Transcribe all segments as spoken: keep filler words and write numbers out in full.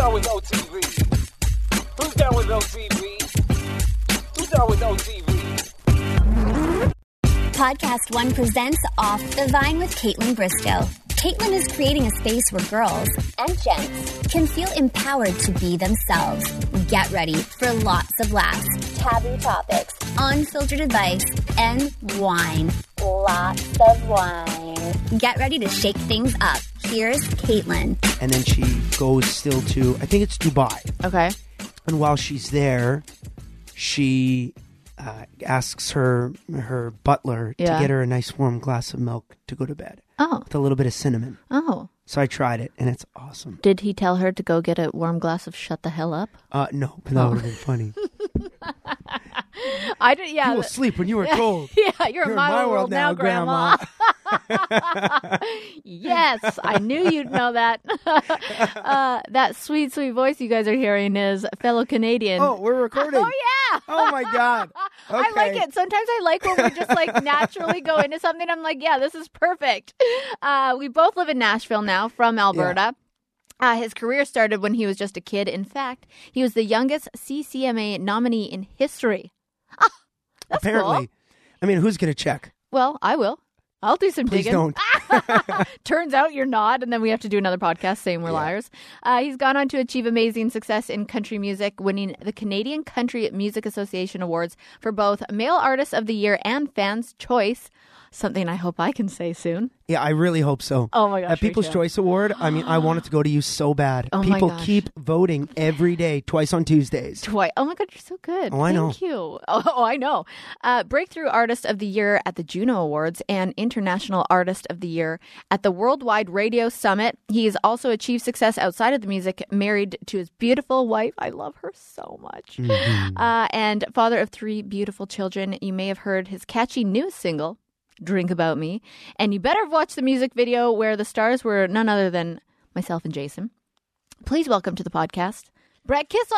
down with O T V? Who's down with O T V? Who's down with O T V? Podcast One presents Off the Vine with Caitlin Bristow. Caitlin is creating a space where girls and gents can feel empowered to be themselves. Get ready for lots of laughs, taboo topics, unfiltered advice, and wine. Lots of wine. Get ready to shake things up. Here's Caitlin. And then she goes still to, I think it's Dubai. Okay. And while she's there, she uh, asks her her butler Yeah. to get her a nice warm glass of milk to go to bed. Oh. With a little bit of cinnamon. Oh. So I tried it, and it's awesome. Did he tell her to go get a warm glass of shut the hell up? Uh, no, but that Oh. would have been funny. I did, yeah. You will sleep when you are cold. Yeah, you're, in my, world, now, Grandma. Yes, I knew you'd know that. uh, that sweet, sweet voice you guys are hearing is fellow Canadian. Oh, we're recording. Oh, yeah. Oh, my God. Okay. I like it. Sometimes I like when we just like naturally go into something. I'm like, yeah, this is perfect. Uh, we both live in Nashville now from Alberta. Uh, his career started when he was just a kid. In fact, he was the youngest C C M A nominee in history. Ah, that's Apparently. cool. I mean, who's going to check? Well, I will. I'll do some Please digging. don't. Turns out you're not, and then we have to do another podcast saying we're Yeah. liars. Uh, he's gone on to achieve amazing success in country music, winning the Canadian Country Music Association Awards for both Male Artist of the Year and Fans' Choice. Something I hope I can say soon. Yeah, I really hope so. Oh my gosh, That me People's too. Choice Award, I mean, I want it to go to you so bad. Oh my People gosh. keep voting every day, twice on Tuesdays. Twice. Oh my God, you're so good. Oh, I know. Thank you. Oh, oh, I know. Uh, Breakthrough Artist of the Year at the Juno Awards and International Artist of the Year at the Worldwide Radio Summit. He's also achieved success outside of the music, married to his beautiful wife. I love her so much. Mm-hmm. Uh, and father of three beautiful children. You may have heard his catchy newest single, Drink About Me. And you better have watched the music video where the stars were none other than myself and Jason. Please welcome to the podcast, Brett Kissel.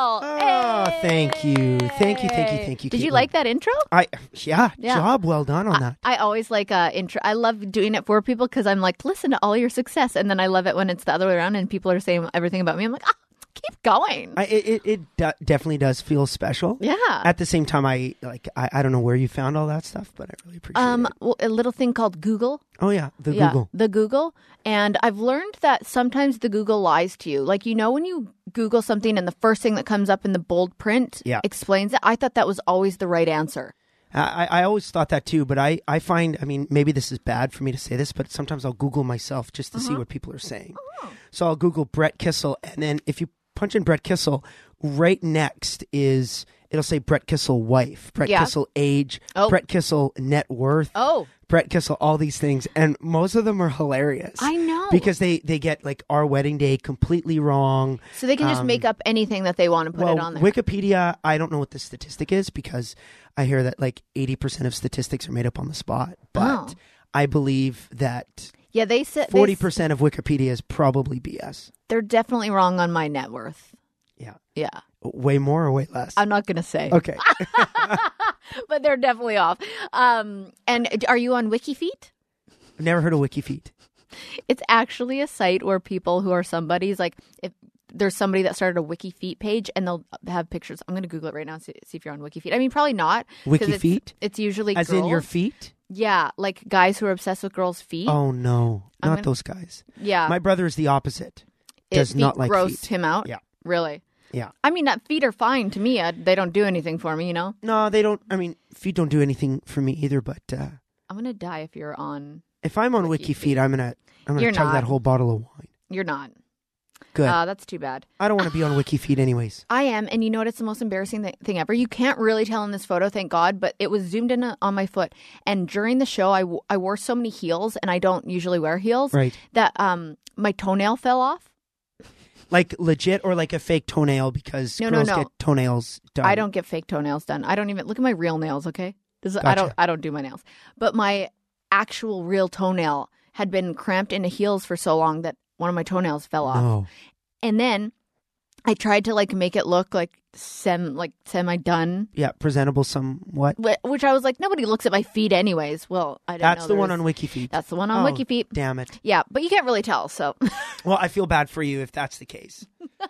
Oh, thank you. Thank you, thank you, thank you, Did you Caitlin. like that intro? I yeah, Yeah. job well done on that. I always like uh, intro. I love doing it for people because I'm like, listen to all your success. And then I love it when it's the other way around and people are saying everything about me. I'm like, ah, keep going. I, it it, it de- definitely does feel special. Yeah. At the same time, I like I, I don't know where you found all that stuff, but I really appreciate Um, it. well, a little thing called Google. Oh yeah, the Yeah, Google. the Google. And I've learned that sometimes the Google lies to you. Like, you know, when you Google something and the first thing that comes up in the bold print Yeah. explains it, I thought that was always the right answer. I, I always thought that too, but I, I find, I mean, maybe this is bad for me to say this, but sometimes I'll Google myself just to Uh-huh. see what people are saying. So I'll Google Brett Kissel, and then if you punch in Brett Kissel, right next is, it'll say Brett Kissel wife, Brett Yeah. Kissel age, Oh. Brett Kissel net worth, Oh, Brett Kissel, all these things, and most of them are hilarious. I know. Because they, they get like our wedding day completely wrong. so they can just Um, make up anything that they want to put well, it on there. Wikipedia, I don't know what the statistic is because I hear that like eighty percent of statistics are made up on the spot. But Oh. I believe that yeah, they said forty percent of Wikipedia is probably B S. they're definitely wrong on my net worth. Yeah. Yeah. Way more or way less? I'm not going to say. Okay. But they're definitely off. Um, and are you on WikiFeet? I've never heard of WikiFeet. It's actually a site where people who are somebody's like, if there's somebody that started a WikiFeet page and they'll have pictures. I'm going to Google it right now and see, see if you're on WikiFeet. I mean, probably not. 'cause WikiFeet? It's, it's usually As girls. in your feet? Yeah, like guys who are obsessed with girls' feet. Oh, no. I'm Not gonna- those guys. yeah. My brother is the opposite. It- Does feet not like gross feet. him out? Yeah. Really? Yeah. I mean, that feet are fine to me. I, they don't do anything for me, you know? No, they don't. I mean, feet don't do anything for me either, but uh, I'm going to die if you're on. if I'm on WikiFeet. WikiFeet, I'm going to I'm gonna You're chug not. that whole bottle of wine. You're not. Good. Uh, that's too bad. I don't want to be on WikiFeed anyways. I am, and you know what? It's the most embarrassing th- thing ever. You can't really tell in this photo, thank God, but it was zoomed in uh, on my foot. And during the show, I, w- I wore so many heels, and I don't usually wear heels, Right. that um my toenail fell off. Like legit or like a fake toenail because No, no, girls no. get toenails done. I don't get fake toenails done. I don't even look at my real nails. Okay, this is, I don't Gotcha. I don't do my nails, but my actual real toenail had been cramped into heels for so long that one of my toenails fell off. No. And then I tried to like make it look like sem like semi done, Yeah, presentable somewhat. which I was like, nobody looks at my feet anyways. Well, I didn't That's know the there one was- on WikiFeed. That's the one on Oh, WikiFeet. Damn it. Yeah, but you can't really tell. So Well, I feel bad for you if that's the case.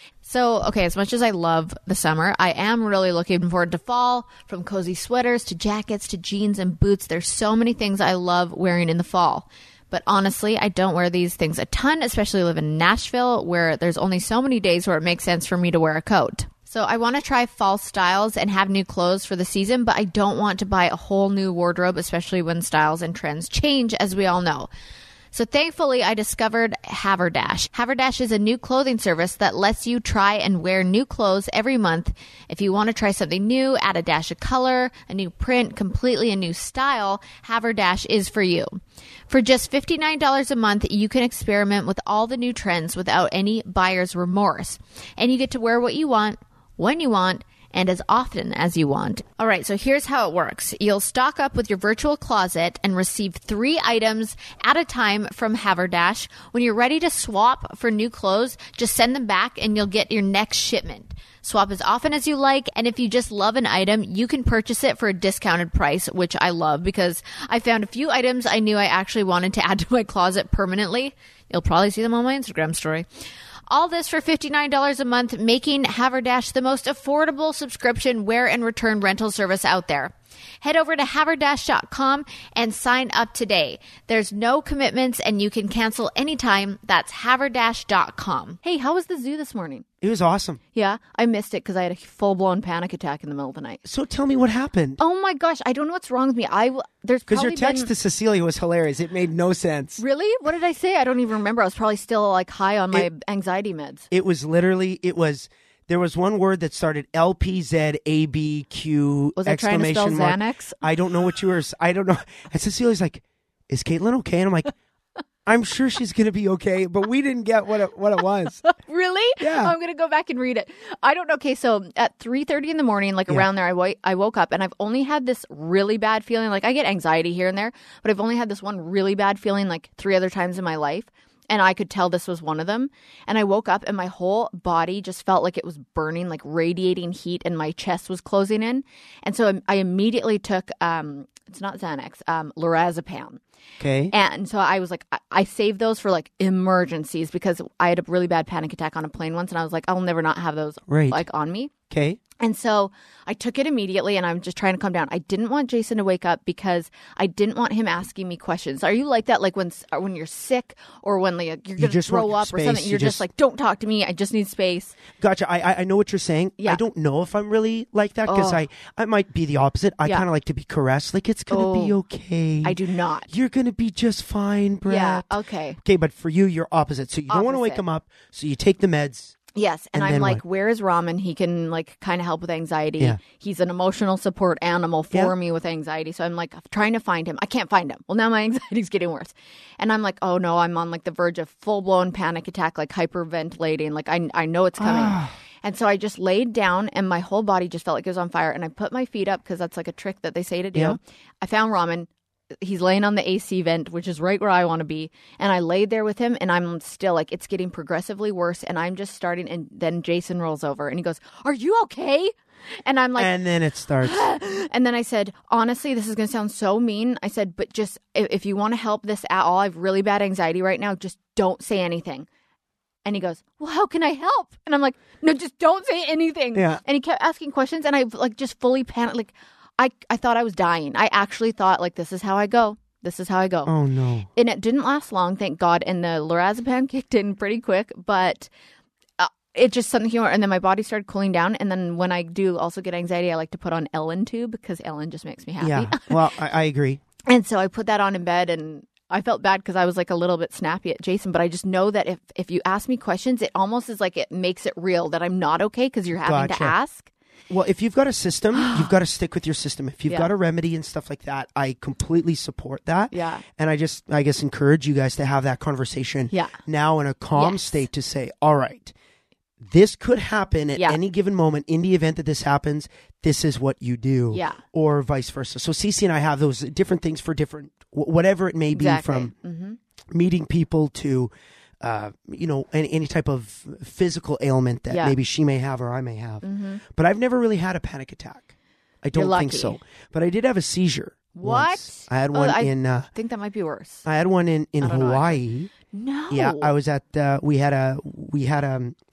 So, okay, as much as I love the summer, I am really looking forward to fall. From cozy sweaters to jackets to jeans and boots, there's so many things I love wearing in the fall. But honestly, I don't wear these things a ton, especially live in Nashville, where there's only so many days where it makes sense for me to wear a coat. So I want to try fall styles and have new clothes for the season, but I don't want to buy a whole new wardrobe, especially when styles and trends change, as we all know. So thankfully, I discovered Haverdash. Haverdash is a new clothing service that lets you try and wear new clothes every month. If you want to try something new, add a dash of color, a new print, completely a new style, Haverdash is for you. For just fifty-nine dollars a month, you can experiment with all the new trends without any buyer's remorse. And you get to wear what you want, when you want, and as often as you want. All right, so here's how it works. You'll stock up with your virtual closet and receive three items at a time from Haverdash. When you're ready to swap for new clothes, just send them back and you'll get your next shipment. Swap as often as you like, and if you just love an item, you can purchase it for a discounted price, which I love because I found a few items I knew I actually wanted to add to my closet permanently. You'll probably see them on my Instagram story. All this for fifty-nine dollars a month, making Haverdash the most affordable subscription wear and return rental service out there. Head over to haverdash dot com and sign up today. There's no commitments and you can cancel anytime. That's haverdash dot com. Hey, how was the zoo this morning? It was awesome. Yeah, I missed it because I had a full-blown panic attack in the middle of the night. So tell me what happened. Oh my gosh, I don't know what's wrong with me. I w- there's Because probably your text been... to Cecilia was hilarious. It made no sense. Really? What did I say? I don't even remember. I was probably still like high on my It- anxiety meds. It was literally, it was, there was one word that started L P Z A B Q Was I trying to spell exclamation mark. Xanax? I don't know what you were, I don't know. And Cecilia's like, is Caitlin okay? And I'm like, I'm sure she's going to be okay, but we didn't get what it, what it was. Really? Yeah. I'm going to go back and read it. I don't know. Okay, so at three thirty in the morning, like Yeah. around there, I, wo- I woke up and I've only had this really bad feeling. Like I get anxiety here and there, but I've only had this one really bad feeling like three other times in my life. And I could tell this was one of them. And I woke up and my whole body just felt like it was burning, like radiating heat, and my chest was closing in. And so I immediately took, um, it's not Xanax, um, lorazepam. Okay. And so I was like, I, I saved those for like emergencies because I had a really bad panic attack on a plane once. And I was like, I'll never not have those Right. like on me. Okay. And so I took it immediately and I'm just trying to calm down. I didn't want Jason to wake up because I didn't want him asking me questions. Are you like that? Like when or when you're sick or when like, you're going to just want throw your up or space. something, You you're just, just- like, don't talk to me. I just need space. Gotcha. I I- I know what you're saying. Yeah. I don't know if I'm really like that because Oh. I, I might be the opposite. I Yeah. kind of like to be caressed. Like, it's going to be Oh. okay. I do not. You're going to be just fine, Brett. Yeah. Okay. Okay, but for you, you're opposite. So you don't want to wake Opposite. him up. So you take the meds. Yes. And, And I'm then like, what? where is Ramen? He can like kind of help with anxiety. Yeah. He's an emotional support animal for Yeah. me with anxiety. So I'm like trying to find him. I can't find him. Well, now my anxiety's getting worse. And I'm like, oh no, I'm on like the verge of full blown panic attack, like hyperventilating. Like I, I know it's coming. Ah. And so I just laid down and my whole body just felt like it was on fire. And I put my feet up because that's like a trick that they say to do. Yeah. I found Ramen. He's laying on the A C vent, which is right where I want to be. And I laid there with him and I'm still like, it's getting progressively worse. And I'm just starting. And then Jason rolls over and he goes, are you okay? And I'm like, and then it starts. and then I said, honestly, this is going to sound so mean. I said, but just if, if you want to help this at all, I have really bad anxiety right now. Just don't say anything. And he goes, well, how can I help? And I'm like, no, just don't say anything. Yeah. And he kept asking questions and I like just fully panicked. Like I, I thought I was dying. I actually thought like, this is how I go. This is how I go. Oh, no. And it didn't last long, thank God. And the lorazepam kicked in pretty quick, but uh, it just something humor. And then my body started cooling down. And then when I do also get anxiety, I like to put on Ellen tube because Ellen just makes me happy. Yeah. Well, I, I agree. And so I put that on in bed and I felt bad because I was like a little bit snappy at Jason, but I just know that if, if you ask me questions, it almost is like it makes it real that I'm not okay because you're having Gotcha. to ask. Well, if you've got a system, you've got to stick with your system. If you've Yeah. got a remedy and stuff like that, I completely support that. Yeah. And I just, I guess, encourage you guys to have that conversation Yeah. now in a calm Yes. state to say, all right, this could happen at Yeah. any given moment. In the event that this happens, this is what you do. Yeah. Or vice versa. So Cece and I have those different things for different, wh- whatever it may be, Exactly. from hmm meeting people to, uh, you know, any, any type of physical ailment that Yeah. maybe she may have or I may have. hmm But I've never really had a panic attack. I You're don't think lucky. so. But I did have a seizure. What? once. I had Oh, one I in. Uh, I think that might be worse. I had one in in I don't know, Hawaii. No. Yeah, I was at. Uh, we had a we had a um,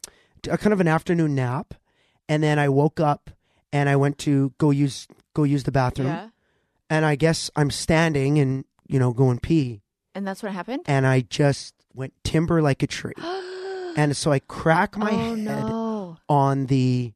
a kind of an afternoon nap, and then I woke up and I went to go use go use the bathroom, Yeah. and I guess I'm standing and you know going pee, And that's what happened? and I just went timber like a tree, and so I crack my oh, head no. on the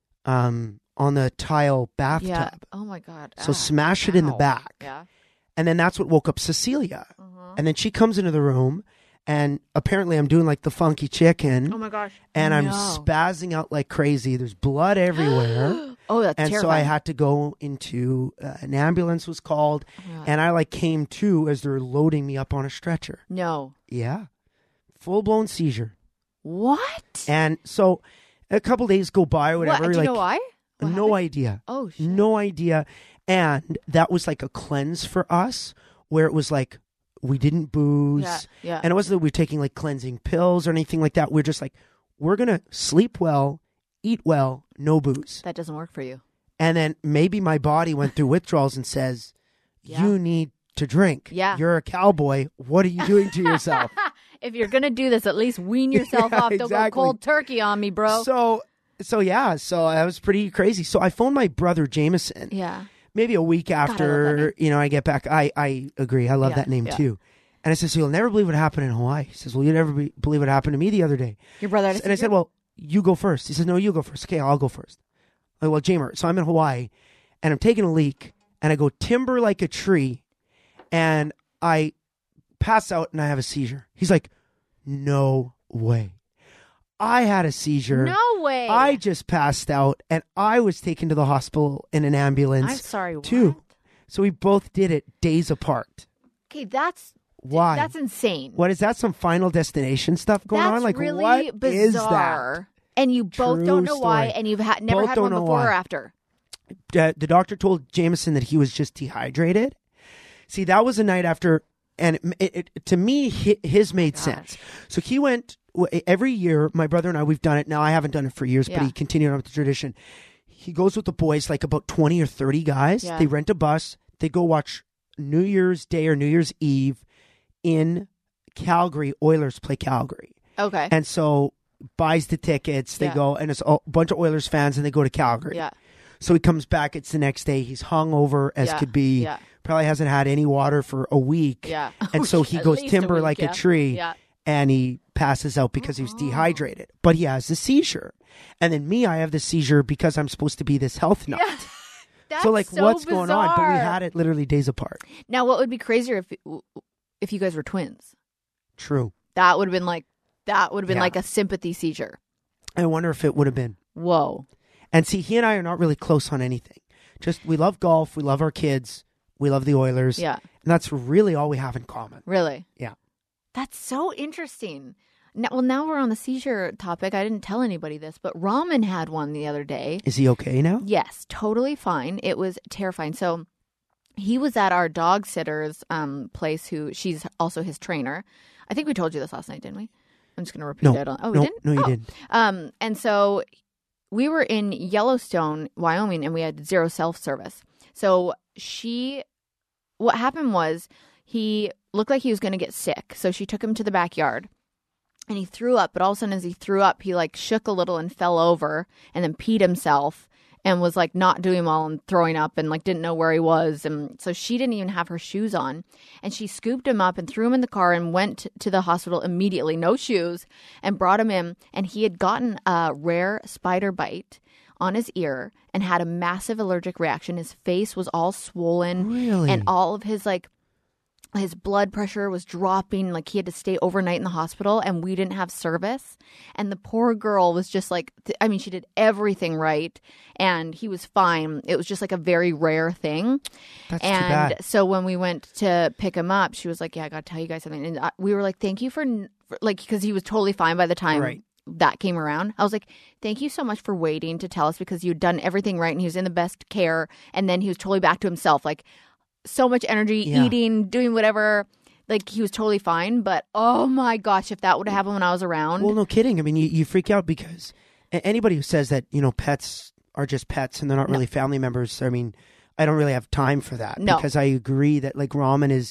um on the tile bathtub, Yeah. Oh, my God. so Ah, smash it in the ow. back, Yeah. and then that's what woke up Cecilia, Uh-huh. and then she comes into the room, and apparently I'm doing like the funky chicken. Oh, my gosh. And I'm No. spazzing out like crazy. There's blood everywhere. Oh, that's and terrifying. so I had to go into, uh, an ambulance was called. Oh, my God. And I like came to as they're loading me up on a stretcher. No. Yeah. Full blown seizure. What? And so a couple days go by or whatever. What? Do you like, know why? What no happened? idea. Oh, shit. No idea. And that was like a cleanse for us where it was like, we didn't booze. Yeah, yeah. And it wasn't that we were taking like cleansing pills or anything like that. We're just like, we're going to sleep well, eat well, no booze. That doesn't work for you. And then maybe my body went through withdrawals and says, Yeah. you need to drink. Yeah. You're a cowboy. What are you doing to yourself? If you're going to do this, at least wean yourself Yeah, off. Don't exactly. go cold turkey on me, bro. So, so yeah, so that was pretty crazy. So I phoned my brother Jameson. yeah. Maybe a week I love that after, name. you know, I get back. I, I agree. I love Yeah, that name yeah. too. And I said, so you'll never believe what happened in Hawaii. He says, well, you'll never be, believe what happened to me the other day. Your brother had a And I seizure? said, well, you go first. He says, no, you go first. Okay, I'll go first. I'm like, well, Jamer, so I'm in Hawaii and I'm taking a leak and I go timber like a tree and I pass out and I have a seizure. He's like, no way. I had a seizure. No way. I just passed out and I was taken to the hospital in an ambulance I'm sorry. too. What? So we both did it days apart. Okay, that's Why? that's insane. What is that? Some Final Destination stuff going that's on? Like really what is bizarre. that? And you both True don't know why, story. and you've ha- never Both had don't one know before why. or after. Uh, the doctor told Jameson that he was just dehydrated. See, that was a night after, and it, it, it, to me, hi- his made sense. So he went w- every year. My brother and I, we've done it. Now I haven't done it for years, but Yeah. he continued on with the tradition. He goes with the boys, like about twenty or thirty guys. Yeah. They rent a bus. They go watch New Year's Day or New Year's Eve in Calgary. Oilers play Calgary, Okay. and so buys the tickets. They Yeah. go, and it's a bunch of Oilers fans, and they go to Calgary. yeah. So he comes back. It's the next day. He's hungover as Yeah, could be. yeah. Probably hasn't had any water for a week. Yeah. And so he At goes least a timber week, like yeah. a tree. Yeah. And he passes out because he was dehydrated. But he has a seizure. And then me, I have the seizure because I'm supposed to be this health nut. Yeah. That's So like, so what's going on? But we bizarre. had it literally days apart. Now, what would be crazier if if you guys were twins? True. That would have been like that would have been Yeah. like a sympathy seizure. I wonder if it would have been. Whoa. And see, he and I are not really close on anything. Just we love golf. We love our kids. We love the Oilers. Yeah. And that's really all we have in common. Really? Yeah. That's so interesting. Now, well, now we're on the seizure topic. I didn't tell anybody this, but Ramen had one the other day. Is he okay now? Yes, totally fine. It was terrifying. So he was at our dog sitter's um, place, who she's also his trainer. I think we told you this last night, didn't we? I'm just going to repeat No. it. On, oh, we no, didn't? no, you Oh. didn't. Um, and so we were in Yellowstone, Wyoming, and we had zero self-service. So she, what happened was he looked like he was going to get sick. So she took him to the backyard and he threw up. But all of a sudden, as he threw up, he like shook a little and fell over and then peed himself and was like not doing well and throwing up and like didn't know where he was. And so she didn't even have her shoes on. And she scooped him up and threw him in the car and went to the hospital immediately, no shoes, and brought him in. And he had gotten a rare spider bite on his ear and had a massive allergic reaction. His face was all swollen. Really? And all of his like his blood pressure was dropping. Like he had to stay overnight in the hospital and we didn't have service. And the poor girl was just like, th- I mean, she did everything right and he was fine. It was just like a very rare thing. That's too and bad. so when we went to pick him up, she was like, yeah, I got to tell you guys something. And I, we were like, thank you for, n- for like, because he was totally fine by the time Right. that came around. I was like, thank you so much for waiting to tell us because you'd done everything right and he was in the best care. And then he was totally back to himself. Like, so much energy, Yeah. eating, doing whatever. Like, he was totally fine. But, oh, my gosh, if that would have happened when I was around. Well, no kidding. I mean, you, you freak out because a- anybody who says that, you know, pets are just pets and they're not really family members, I mean, I don't really have time for that. No. Because I agree that, like, Ramen is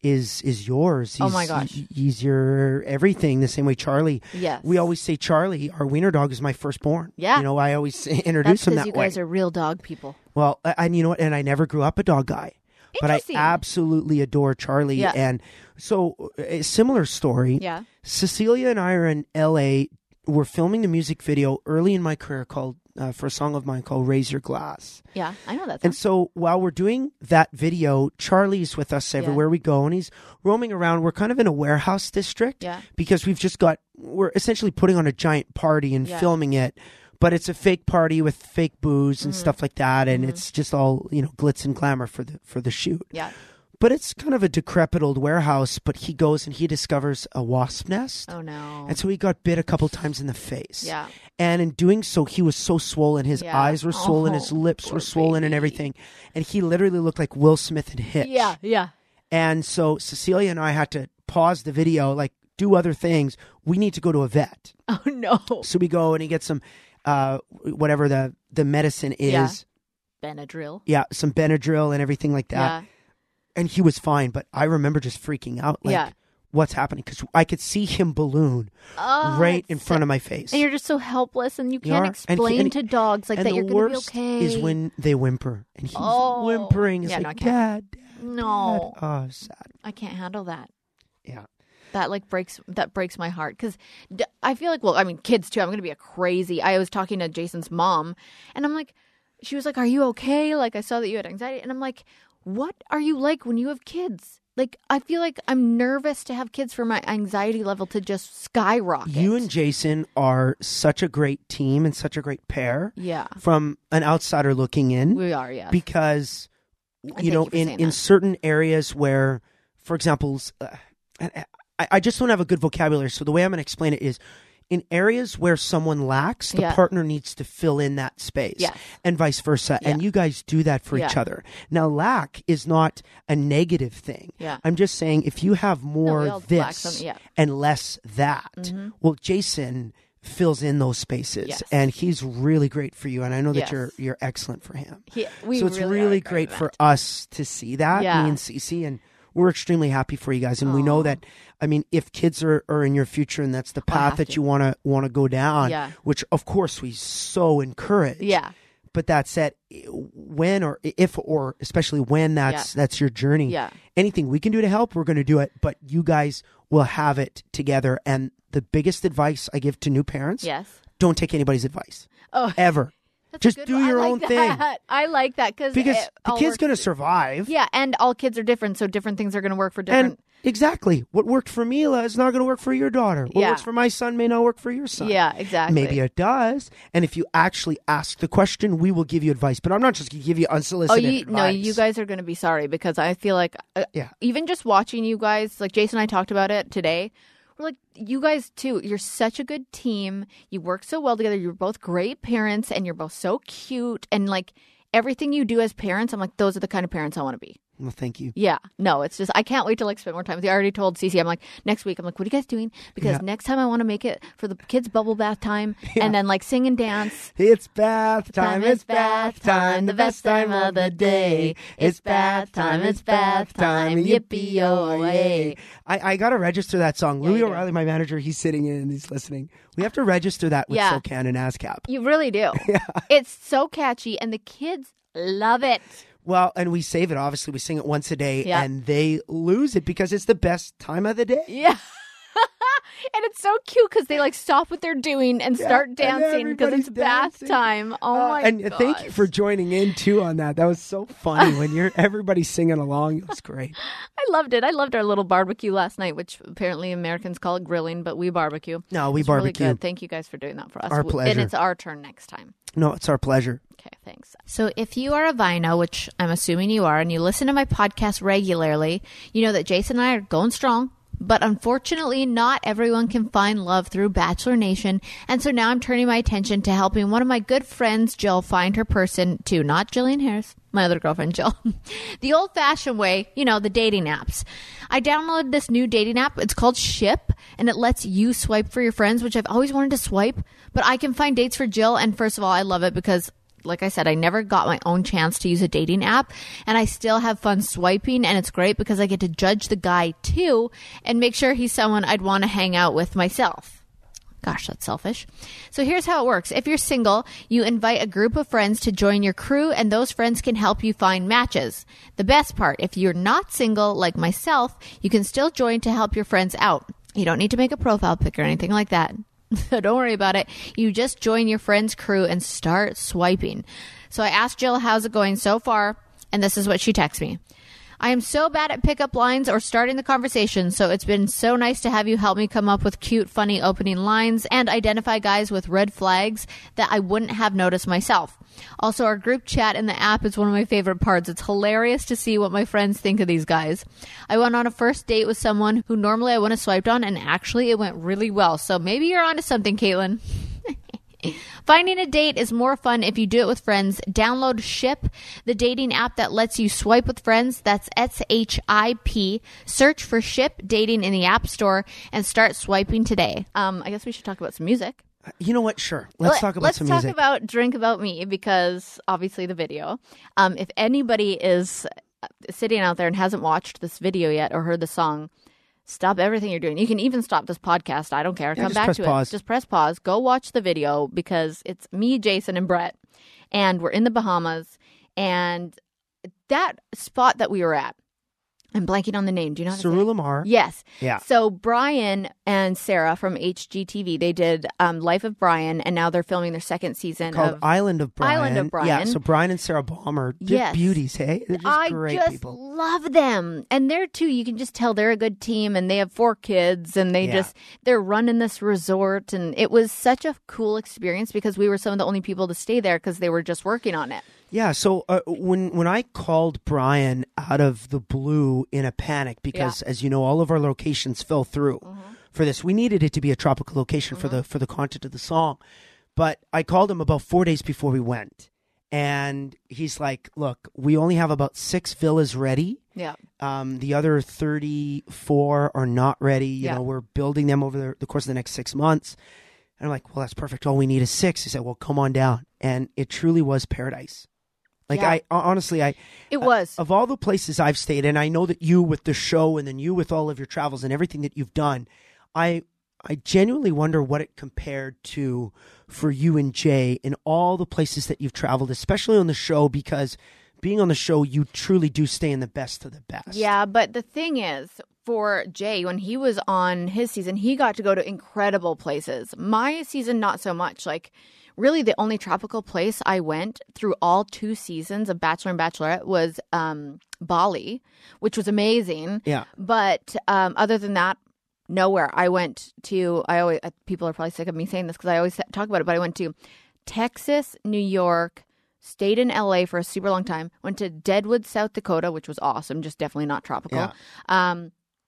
is is yours. He's, Oh my gosh. he- he's your everything. The same way Charlie. Yes. We always say Charlie, our wiener dog, is my firstborn. Yeah. You know, I always introduce That's him because that you way. guys are real dog people. Well, a- and you know what? And I never grew up a dog guy, but I Interesting. absolutely adore Charlie. Yeah. And so, a similar story. Yeah. Cecilia and I are in L A. We're filming a music video early in my career called uh, for a song of mine called "Raise Your Glass." Yeah, I know that. And Song. so while we're doing that video, Charlie's with us everywhere we go, and he's roaming around. We're kind of in a warehouse district Yeah. because we've just got, we're essentially putting on a giant party and Yeah. filming it, but it's a fake party with fake booze and Mhm. stuff like that, and Mhm. it's just all, you know, glitz and glamour for the for the shoot. Yeah. But it's kind of a decrepit old warehouse. But he goes and he discovers a wasp nest. Oh no. And so he got bit a couple times in the face. Yeah. And in doing so, he was so swollen. His Yeah. eyes were swollen, Oh, his lips poor were swollen and baby. everything. And he literally looked like Will Smith in Hitch. Yeah. Yeah. And so Cecilia and I had to pause the video, like do other things. We need to go to a vet. Oh no. So we go and he gets some, uh, whatever the, the medicine is. Yeah. Benadryl. Yeah, some Benadryl and everything like that. Yeah. And he was fine. But I remember just freaking out. Like, Yeah. what's happening? Because I could see him balloon Oh, right in it's front so- of my face. And you're just so helpless, and you You can't are. And he- explain and- to dogs like and that the you're going to be worst okay. is when they whimper. And he's Oh. whimpering. It's Yeah, no, I like, can't. Dad, Dad, No. Dad. Oh, sad. I can't handle that. Yeah. That like breaks that breaks my heart because d- I feel like, well, I mean, kids too. I'm gonna be a crazy. I was talking to Jason's mom, and I'm like, she was like, "Are you okay?" Like I saw that you had anxiety, and I'm like, "What are you like when you have kids?" Like I feel like I'm nervous to have kids for my anxiety level to just skyrocket. You and Jason are such a great team and such a great pair yeah, from an outsider looking in we are. Yeah, because, thank you know, you for in, saying in that. certain areas where, for example, uh, I, I just don't have a good vocabulary. So the way I'm going to explain it is, in areas where someone lacks, the Yeah. partner needs to fill in that space, Yes. and vice versa. Yeah. And you guys do that for Yeah. each other. Now, lack is not a negative thing. Yeah. I'm just saying if you have more we all lack this some- yeah. and less that, Mhm. well, Jason fills in those spaces, Yes. and he's really great for you. And I know that Yes. you're you're excellent for him. He- we so it's really, really, are great at for that. us to see that, Yeah. me and Cece, and we're extremely happy for you guys. And we know Aw. that, I mean, if kids are, are in your future and that's the I path have that to. you want to want to go down, Yeah. which of course we so encourage. Yeah, But that said, when or if or especially when that's that's your journey, Yeah. anything we can do to help, we're going to do it. But you guys will have it together. And the biggest advice I give to new parents: yes. don't take anybody's advice Oh, ever. that's a Just good do one. I your like own that. thing. I like that because Because the kid's going to survive. Yeah, and all kids are different, so different things are going to work for different. And exactly, what worked for Mila is not going to work for your daughter. What Yeah. works for my son may not work for your son. Yeah, exactly. Maybe it does. And if you actually ask the question, we will give you advice. But I'm not just going to give you Oh, unsolicited you, advice. no, you guys are going to be sorry because I feel like uh, Yeah. even just watching you guys, like Jason and I talked about it today. We're like, you guys too, you're such a good team. You work so well together. You're both great parents and you're both so cute. And like everything you do as parents, I'm like, those are the kind of parents I want to be. Well, thank you. Yeah, no, it's just I can't wait to like spend more time with you. I already told Cece, I'm like next week. I'm like, what are you guys doing? Because Yeah. next time I want to make it for the kids' bubble bath time, Yeah. and then like sing and dance. It's bath time, Time it's is bath bath time, time, the best time of the day. It's bath time, it's bath time, yippee-oh-yay. I, I got to register that song. Yeah, Louis you do. O'Reilly, my manager, he's sitting in and he's listening. We have to register that with Yeah. SoCan and ASCAP. You really do. It's so catchy, and the kids love it. Well, and we save it. Obviously, we sing it once a day, Yeah. and they lose it because it's the best time of the day. Yeah. And it's so cute because they like stop what they're doing and Yeah, start and dancing because it's everybody's bath dancing. time. Oh Uh, my and god! thank you for joining in too on that. That was so funny when you're everybody singing along. It was great. I loved it. I loved our little barbecue last night, which apparently Americans call it grilling, but we barbecue. No, we It's really barbecue. good. Thank you guys for doing that for us. Our W- pleasure. And it's our turn next time. No, it's our pleasure. Okay, thanks. So if you are a Vino, which I'm assuming you are, and you listen to my podcast regularly, you know that Jason and I are going strong. But unfortunately, not everyone can find love through Bachelor Nation. And so now I'm turning my attention to helping one of my good friends, Jill, find her person too. Not Jillian Harris, my other girlfriend, Jill. The old-fashioned way, you know, the dating apps. I downloaded this new dating app. It's called Ship, and it lets you swipe for your friends, which I've always wanted to swipe. But I can find dates for Jill. And first of all, I love it because like I said, I never got my own chance to use a dating app, and I still have fun swiping, and it's great because I get to judge the guy too and make sure he's someone I'd want to hang out with myself. Gosh, that's selfish. So here's how it works. If you're single, you invite a group of friends to join your crew, and those friends can help you find matches. The best part, if you're not single like myself, you can still join to help your friends out. You don't need to make a profile pic or anything like that. So don't worry about it. You just join your friend's crew and start swiping. So I asked Jill, how's it going so far? And this is what she texts me. I am so bad at pickup lines or starting the conversation, so it's been so nice to have you help me come up with cute, funny opening lines and identify guys with red flags that I wouldn't have noticed myself. Also, our group chat in the app is one of my favorite parts. It's hilarious to see what my friends think of these guys. I went on a first date with someone who normally I wouldn't have swiped on, and actually it went really well. So maybe you're onto something, Caitlin. Finding a date is more fun if you do it with friends. Download Ship, the dating app that lets you swipe with friends. That's S H I P. Search for Ship Dating in the App Store and start swiping today. Um, I guess we should talk about some music. You know what? Sure. Let's Let, talk about let's some talk music. about Drink About Me, because obviously the video. Um, if anybody is sitting out there and hasn't watched this video yet or heard the song, stop everything you're doing. You can even stop this podcast. I don't care. Yeah, Come just back press to pause. it. Just press pause. Go watch the video, because it's me, Jason, and Brett. And we're in the Bahamas. And that spot that we were at, I'm blanking on the name. Do you know how to say it? Surulamar. Yes. Yeah. So Brian and Sarah from H G T V, they did um, Life of Brian, and now they're filming their second season Called of Island of Brian. Island of Brian. Yeah, so Brian and Sarah Balmer, they're Yes. beauties, hey? They're just I great just people. love them. And they're too, you can just tell they're a good team, and they have four kids, and they Yeah. just, they're running this resort. And it was such a cool experience because we were some of the only people to stay there because they were just working on it. Yeah, so uh, when when I called Brian out of the blue in a panic, because as you know, all of our locations fell through Mm-hmm. for this. We needed it to be a tropical location for the for the content of the song. But I called him about four days before we went. And he's like, look, we only have about six villas ready. Yeah. Um, the other thirty-four are not ready. You Yeah. know, we're building them over the, the course of the next six months. And I'm like, well, that's perfect. All we need is six. He said, well, come on down. And it truly was paradise. Like, Yeah. I honestly, I It was. uh, of all the places I've stayed, and I know that you with the show, and then you with all of your travels and everything that you've done, I I genuinely wonder what it compared to for you and Jay in all the places that you've traveled, especially on the show, because being on the show, you truly do stay in the best of the best. Yeah, but the thing is, for Jay, when he was on his season, he got to go to incredible places. My season, not so much. Like, really, the only tropical place I went through all two seasons of Bachelor and Bachelorette was um, Bali, which was amazing. Yeah. But um, other than that, nowhere. I went to, I always, uh, people are probably sick of me saying this because I always talk about it, but I went to Texas, New York, stayed in L A for a super long time, went to Deadwood, South Dakota, which was awesome, just definitely not tropical. Yeah. Um,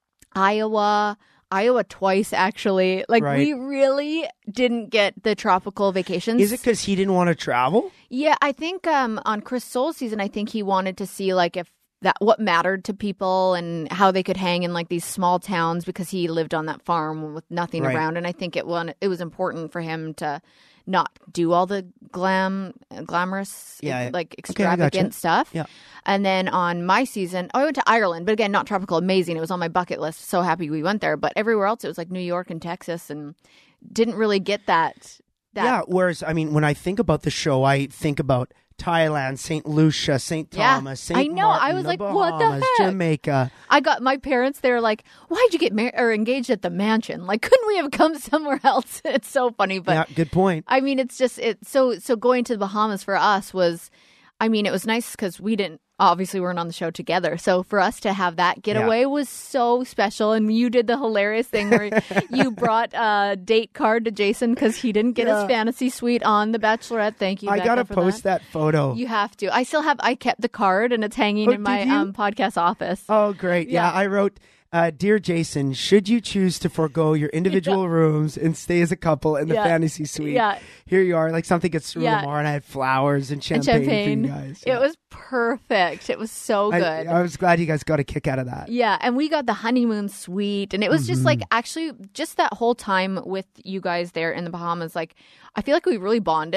Iowa, Iowa twice, actually. Like, Right. we really didn't get the tropical vacations. Is it because he didn't want to travel? Yeah, I think um, on Chris Soule's season, I think he wanted to see, like, if that what mattered to people and how they could hang in, like, these small towns, because he lived on that farm with nothing Right. around. And I think it, won, it was important for him to not do all the glam, glamorous, Yeah. like, Okay, I gotcha. extravagant stuff. Yeah. And then on my season, oh, I went to Ireland, but again, not tropical, amazing. It was on my bucket list. So happy we went there. But everywhere else, it was like New York and Texas, and didn't really get that. that Yeah, whereas, I mean, when I think about the show, I think about Thailand, Saint Lucia, Saint Yeah, Thomas, Saint I know. I Martin, was the like, what the Bahamas, heck? Jamaica. I got my parents, they were like, why'd you get married or engaged at the mansion? Like, couldn't we have come somewhere else? It's so funny. But Yeah, good point. I mean, it's just, it. so, so going to the Bahamas for us was, I mean, it was nice because we didn't, obviously weren't on the show together. So for us to have that getaway was so special. And you did the hilarious thing where you brought a date card to Jason because he didn't get Yeah. his fantasy suite on The Bachelorette. Thank you, I Becca, gotta for post that, photo. You have to. I still have, I kept the card and it's hanging Oh, in my did you? um, podcast office. Oh, great. Yeah, Yeah. I wrote, uh, Dear Jason, should you choose to forego your individual rooms and stay as a couple in the Yeah. fantasy suite, Yeah. here you are. Like something gets through Yeah. Lamar, and I had flowers and And champagne, champagne. for you guys. It Yeah. was perfect. It was so I, good. I was glad you guys got a kick out of that. Yeah, and we got the honeymoon suite, and it was just Mm-hmm. like, actually, just that whole time with you guys there in the Bahamas, like, I feel like we really bonded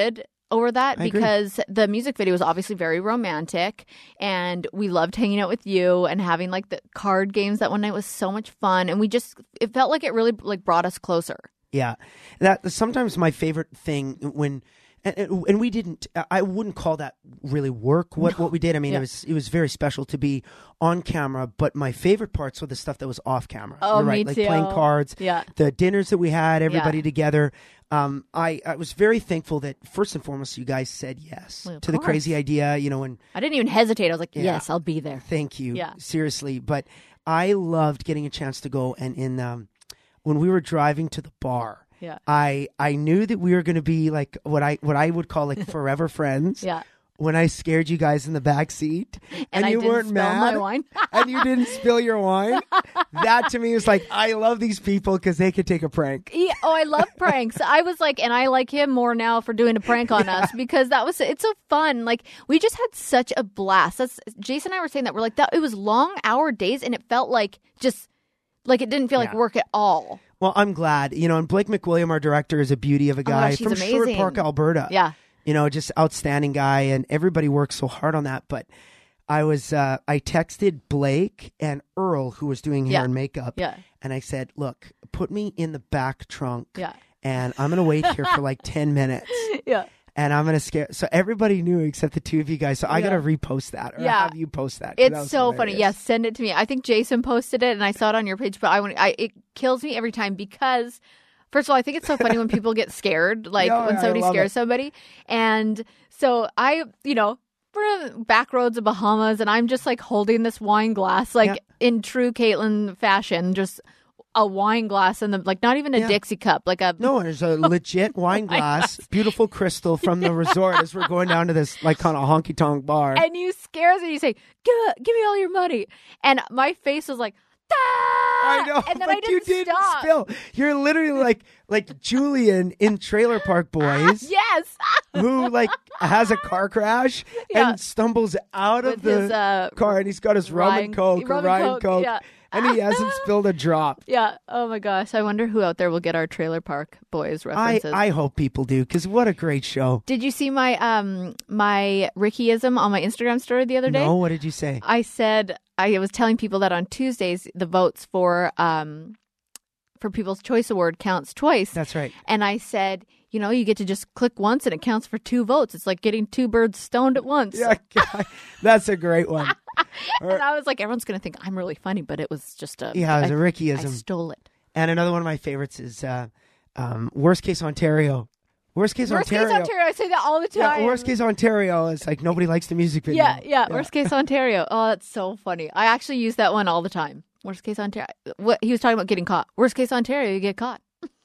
over that I agree. because the music video was obviously very romantic, and we loved hanging out with you and having like the card games that one night was so much fun, and we just it felt like it really like brought us closer. Yeah, that sometimes my favorite thing when. And, and we didn't. I wouldn't call that really work. What no. what we did. I mean, yeah. it was it was very special to be on camera. But my favorite parts were the stuff that was off camera. Oh, You're right, me like too. playing cards. Yeah, the dinners that we had, everybody yeah. together. Um, I I was very thankful that first and foremost you guys said yes well, to the course. crazy idea. You know, and I didn't even hesitate. I was like, yeah. yes, I'll be there. Thank you. Yeah, seriously. But I loved getting a chance to go and in um, when we were driving to the bar. Yeah, I I knew that we were going to be like what I what I would call like forever friends. Yeah. When I scared you guys in the back seat and, and I you didn't weren't spill mad my wine. and you didn't spill your wine, that to me was like I love these people because they could take a prank. Yeah, oh, I love pranks. I was like, and I like him more now for doing a prank on Yeah. us because that was it's so fun. Like we just had such a blast. That's Jason and I were saying that we're like that. It was long hour days, and it felt like just like it didn't feel like Yeah. work at all. Well, I'm glad. You know, and Blake McWilliam, our director, is a beauty of a Oh my guy gosh, he's from Sherwood amazing. Park, Alberta. Yeah. You know, just outstanding guy, and everybody works so hard on that. But I was, uh, I texted Blake and Earl, who was doing hair Yeah. and makeup, Yeah. and I said, "Look, put me in the back trunk, Yeah. and I'm gonna wait here for like ten minutes, Yeah. and I'm gonna scare." So everybody knew except the two of you guys. So I Yeah. gotta repost that, or Yeah. have you post that. 'cause It's that was so funny. hilarious. Yes, send it to me. I think Jason posted it, and I saw it on your page. But I, want- I it kills me every time because, first of all, I think it's so funny when people get scared, like Yeah, when I somebody love scares it. somebody. And so I, you know, we're in back roads of Bahamas, and I'm just like holding this wine glass, like Yeah. in true Caitlin fashion, just a wine glass and the like, not even a Yeah. Dixie cup, like a No, there's a legit wine glass, beautiful crystal from the resort as we're going down to this like kind of honky tonk bar. And you scare us and you say, give, give me all your money. And my face was like, ah! I know, And then but I didn't you didn't stop. spill. You're literally like like Julian in Trailer Park Boys, Yes. who like has a car crash Yeah. and stumbles out With of the his, uh, car, and he's got his rum Ryan- and coke or rum and Ryan Coke, Coke, yeah. and he hasn't spilled a drop. Yeah. Oh my gosh. I wonder who out there will get our Trailer Park Boys I, references. I hope people do, because what a great show. Did you see my um my Rickyism on my Instagram story the other day? No, what did you say? I said I was telling people that on Tuesdays the votes for um for People's Choice Award counts twice. That's right. And I said, you know, you get to just click once and it counts for two votes. It's like getting two birds stoned at once. Yeah, God, that's a great one. And I was like, everyone's going to think I'm really funny, but it was just a Yeah, it was I- a Rickyism. I stole it. And another one of my favorites is uh, um, Worst Case Ontario. Worst Case Worst Ontario. case Ontario. I say that all the Yeah, time. Worst Case Ontario is like nobody likes the music video. Yeah, yeah, Worst case Ontario. Oh, that's so funny. I actually use that one all the time. Worst case Ontario. What he was talking about getting caught. Worst case Ontario, you get caught.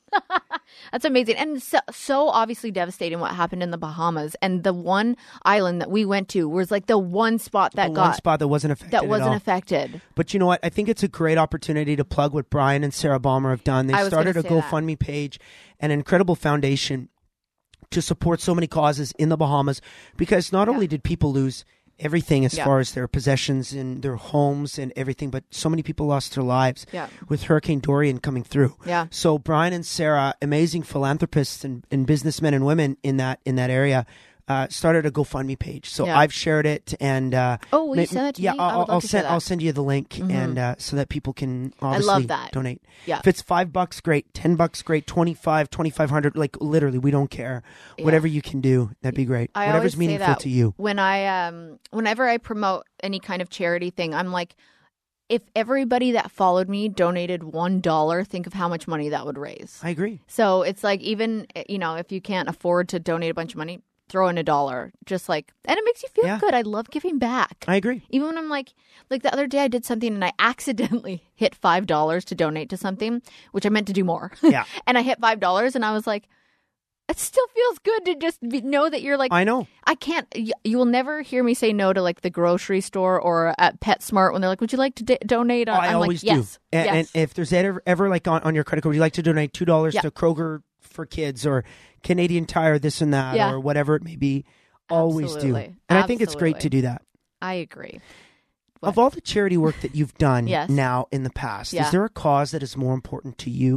That's amazing. And so, so obviously devastating what happened in the Bahamas. And the one island that we went to was like the one spot that The got one spot that wasn't affected that at wasn't all. affected. But you know what? I think it's a great opportunity to plug what Brian and Sarah Balmer have done. They I was started a gonna say that. GoFundMe page, an incredible foundation to support so many causes in the Bahamas, because not only did people lose everything as Yeah. far as their possessions and their homes and everything, but so many people lost their lives Yeah. with Hurricane Dorian coming through. Yeah. So Brian and Sarah, amazing philanthropists and, and businessmen and women in that in that area, uh, started a GoFundMe page. So Yeah. I've shared it, and uh, Oh, will you ma- send that to yeah, me? I I'll, would love I'll to send share I'll that. send you the link, Mhm. and uh, so that people can obviously love that. donate. Yeah. If it's five bucks, great. Ten bucks, great. Twenty-five, twenty-five hundred, like literally, we don't care. Yeah. Whatever you can do, that'd be great. I Whatever's always say meaningful that to you. when I um whenever I promote any kind of charity thing, I'm like, if everybody that followed me donated one dollar, think of how much money that would raise. I agree. So it's like, even, you know, if you can't afford to donate a bunch of money, throw in a dollar. Just like, and it makes you feel Yeah. good. I love giving back. I agree. Even when I'm like, like the other day I did something and I accidentally hit five dollars to donate to something, which I meant to do more. Yeah. And I hit five dollars and I was like, it still feels good to just be, know that you're like, I know. I can't, you, you will never hear me say no to like the grocery store or at PetSmart when they're like, would you like to d- donate? I I'm always like, do. yes, And, yes. and if there's ever, ever like on, on your credit card, would you like to donate two dollars Yeah. to Kroger for kids or Canadian Tire, this and that, Yeah. or whatever it may be? Always do. Absolutely. And I think it's great to Absolutely. do that. I agree. Of all the charity work that you've done Yes. now in the past, Yeah. is there a cause that is more important to you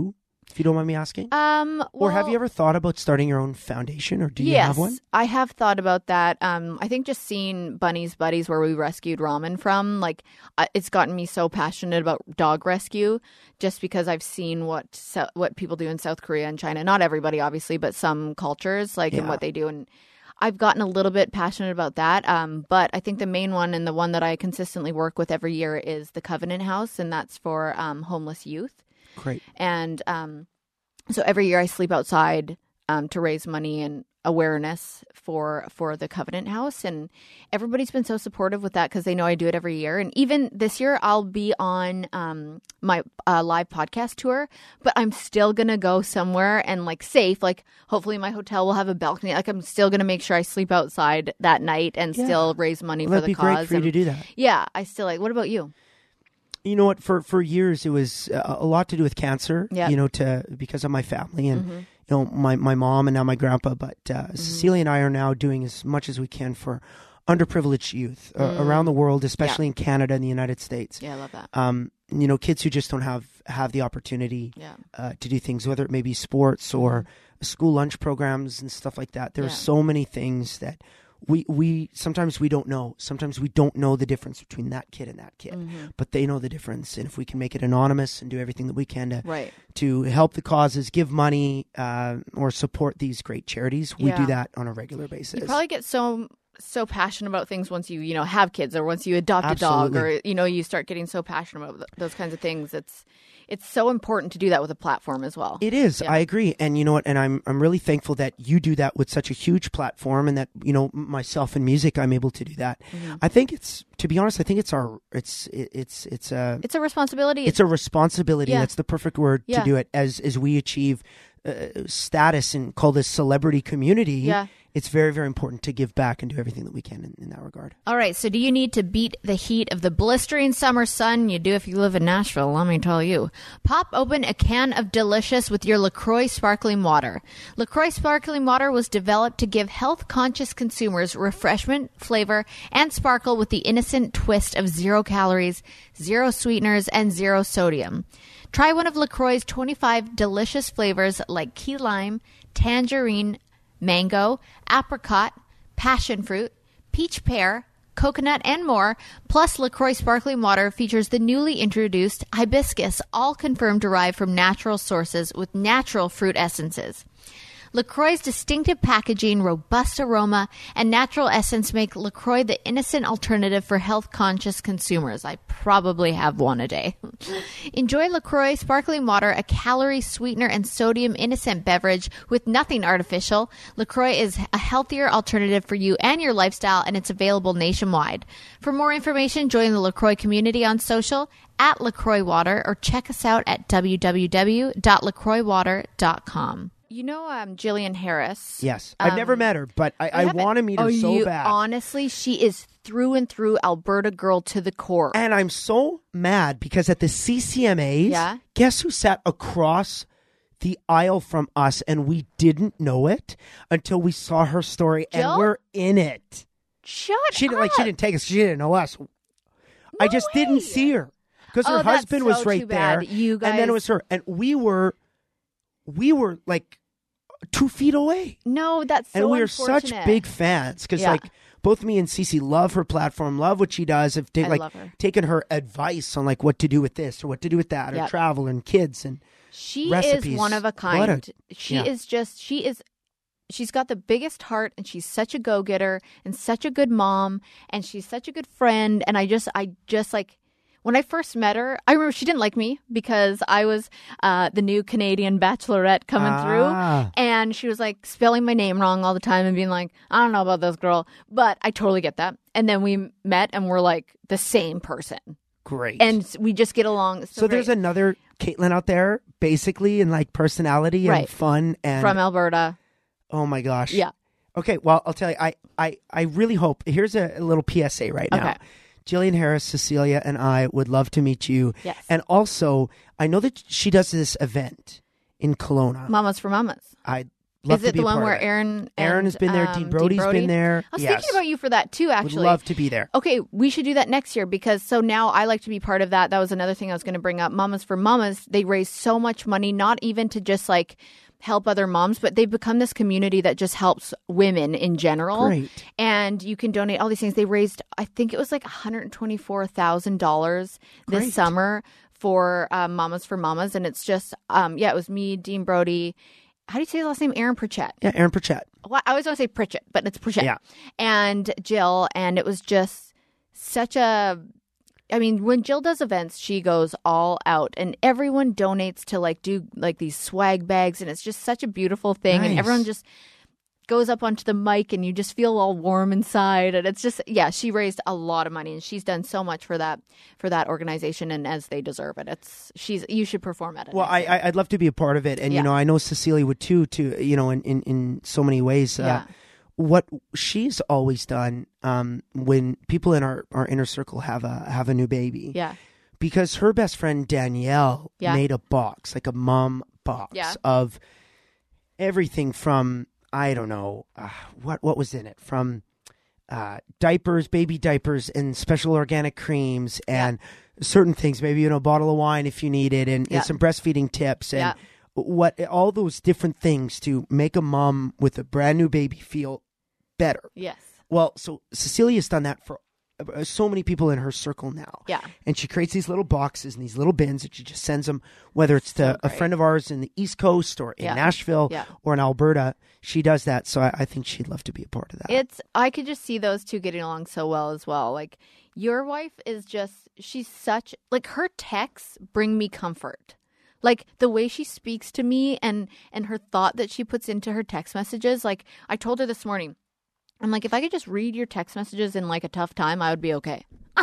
if you don't mind me asking? Um, or have well, you ever thought about starting your own foundation, or do you yes, have one? I have thought about that. Um, I think just seeing Bunny's Buddies, where we rescued ramen from, like, uh, it's gotten me so passionate about dog rescue, just because I've seen what so- what people do in South Korea and China. Not everybody, obviously, but some cultures, like, Yeah. and what they do. And I've gotten a little bit passionate about that. Um, but I think the main one and the one that I consistently work with every year is the Covenant House, and that's for um, homeless youth. Great. And um, so every year I sleep outside um, to raise money and awareness for for the Covenant House. And everybody's been so supportive with that because they know I do it every year. And even this year, I'll be on um, my uh, live podcast tour, but I'm still going to go somewhere and like safe. Like hopefully my hotel will have a balcony. Like I'm still going to make sure I sleep outside that night and Yeah. still raise money Well, for that'd the be cause. great for you And to do that. yeah, I still like, what about you? You know what? For for years, it was uh, a lot to do with cancer. Yeah. You know, to because of my family and Mm-hmm. you know my my mom and now my grandpa. But uh, Cecilia and I are now doing as much as we can for underprivileged youth uh, around the world, especially in Canada and the United States. Mm. Yeah, I love that. Um, you know, kids who just don't have have the opportunity Yeah. uh, to do things, whether it may be sports or school lunch programs and stuff like that. There are Yeah. so many things that we we sometimes we don't know. Sometimes we don't know the difference between that kid and that kid, Mm-hmm. but they know the difference. And if we can make it anonymous and do everything that we can to Right. to help the causes, give money, uh, or support these great charities, we Yeah. do that on a regular basis. You probably get so so passionate about things once you you know have kids or once you adopt a dog Absolutely. or you know you start getting so passionate about th- those kinds of things. It's it's so important to do that with a platform as well. It is. Yeah. I agree. And you know what? And I'm I'm really thankful that you do that with such a huge platform, and that you know myself in music, I'm able to do that. Mm-hmm. I think it's, to be honest, I think it's our it's it, it's it's a It's a responsibility. it's a responsibility. Yeah. That's the perfect word Yeah. to do it. As as we achieve uh, status and call this celebrity community, Yeah. it's very very important to give back and do everything that we can in, in that regard. All right. So, do you need to beat the heat of the blistering summer sun? You do if you live in Nashville, let me tell you. Pop open a can of Delicious with your LaCroix sparkling water. LaCroix sparkling water was developed to give health-conscious consumers refreshment, flavor, and sparkle with the innocent twist of zero calories, zero sweeteners, and zero sodium. Try one of LaCroix's twenty-five delicious flavors like key lime, tangerine, mango, apricot, passion fruit, peach pear, coconut, and more. Plus, LaCroix sparkling water features the newly introduced hibiscus, all confirmed derived from natural sources with natural fruit essences. LaCroix's distinctive packaging, robust aroma, and natural essence make LaCroix the innocent alternative for health-conscious consumers. I probably have one a day. Enjoy LaCroix sparkling water, a calorie sweetener and sodium innocent beverage with nothing artificial. LaCroix is a healthier alternative for you and your lifestyle, and it's available nationwide. For more information, join the LaCroix community on social at LaCroix Water or check us out at w w w dot lacroix water dot com. You know um, Jillian Harris? Yes, I've never Um, met her, but I, I haven't- want to meet her oh, so you, bad. Honestly, she is through and through Alberta girl to the core. And I'm so mad because at the C C M As, Yeah. guess who sat across the aisle from us, and we didn't know it until we saw her story, Jill? and we're in it. Shut She didn't up. like she didn't take us. She didn't know us. I No just way. didn't see her because Oh, her that's husband so was right too bad. there, You and then guys- it was her, and we were, we were like two feet away. No, that's so And we are such unfortunate. big fans because, Yeah. like, both me and Cece love her platform, love what she does. Have ta- I like love her. taken her advice on like what to do with this or what to do with that, or Yep. travel and kids and She recipes. is one of a What kind. a- she yeah. is just, she is, she's got the biggest heart and she's such a go-getter and such a good mom and she's such a good friend. And I just, I just like, when I first met her, I remember she didn't like me because I was uh, the new Canadian bachelorette coming Ah. through. And she was like spelling my name wrong all the time and being like, I don't know about this girl. But I totally get that. And then we met and we're like the same person. great. And we just get along so, so there's great. another Caitlin out there, basically, in like personality and Right. fun and From Alberta. oh my gosh, Yeah. Okay, well, I'll tell you, I I, I really hope. Here's a, a little P S A right now. Okay. Jillian Harris, Cecilia, and I would love to meet you. Yes. And also, I know that she does this event in Kelowna. Mamas for Mamas. I Love Is to it be the a one part where of it. Aaron? Aaron and, has been there. um, Dean Brody's Brody? been there. I was yes. thinking about you for that too. Actually, Would love to be there. Okay, we should do that next year because so now I like to be part of that. That was another thing I was going to bring up. Mamas for Mamas, they raise so much money, not even to just like help other moms, but they've become this community that just helps women in general. Great. And you can donate all these things. They raised, I think it was like one hundred twenty-four thousand dollars this Great. summer for um, Mamas for Mamas. And it's just, um, yeah, it was me, Dean Brody. How do you say his last name? Aaron Pritchett. Yeah, Aaron Pritchett. Well, I always want to say Pritchett, but it's Pritchett. Yeah. And Jill, and it was just such a, I mean, when Jill does events, she goes all out and everyone donates to like do like these swag bags and it's just such a beautiful thing. Nice. And everyone just goes up onto the mic and you just feel all warm inside. And it's just, yeah, she raised a lot of money and she's done so much for that, for that organization and as they deserve it. It's, she's, you should perform at it. Well, I, I I'd love to be a part of it, and Yeah. you know, I know Cecilia would too. To you know, in in, in so many ways. Uh, Yeah. What she's always done um, when people in our, our inner circle have a have a new baby, Yeah. because her best friend Danielle Yeah. made a box, like a mom box Yeah. of everything from I don't know uh, what what was in it from uh, diapers, baby diapers, and special organic creams, and certain things. Maybe you know, a bottle of wine if you need it, and, Yeah. and some breastfeeding tips, and Yeah. what all those different things to make a mom with a brand new baby feel better. Yes. Well, so Cecilia's done that for uh, so many people in her circle now. Yeah. And she creates these little boxes and these little bins that she just sends them, whether it's to So a great. friend of ours in the East Coast or in Yeah. Nashville Yeah. or in Alberta. She does that. So I, I think she'd love to be a part of that. It's I could just see those two getting along so well as well. Like your wife is just she's such like her texts bring me comfort. Like the way she speaks to me and and her thought that she puts into her text messages. Like I told her this morning, I'm like, if I could just read your text messages in like a tough time, I would be okay.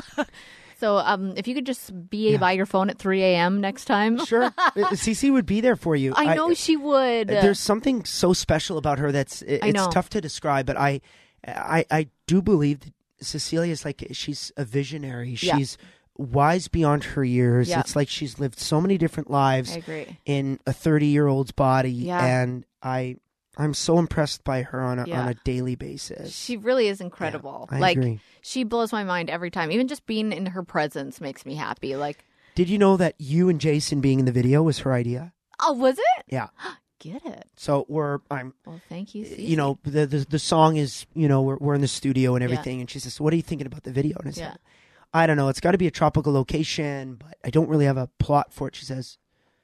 So um, if you could just be Yeah. by your phone at three a.m. next time. Sure. Cece would be there for you. I know she would. There's something so special about her that's it- I it's know. tough to describe, but I, I, I do believe that Cecilia's like she's a visionary. Yeah. She's wise beyond her years. Yeah. It's like she's lived so many different lives I agree. in a thirty year old's body, Yeah. and I, I'm so impressed by her on a Yeah. on a daily basis. She really is incredible. I like agree. she blows my mind every time. Even just being in her presence makes me happy. Like, Did you know that you and Jason being in the video was her idea? oh, was it? Yeah. Get it. So we're I'm Well, thank you. Cece. you know the, the the song is you know we're we're in the studio and everything, and she says, "What are you thinking about the video?" And I said, Yeah. "I don't know. It's got to be a tropical location, but I don't really have a plot for it." She says,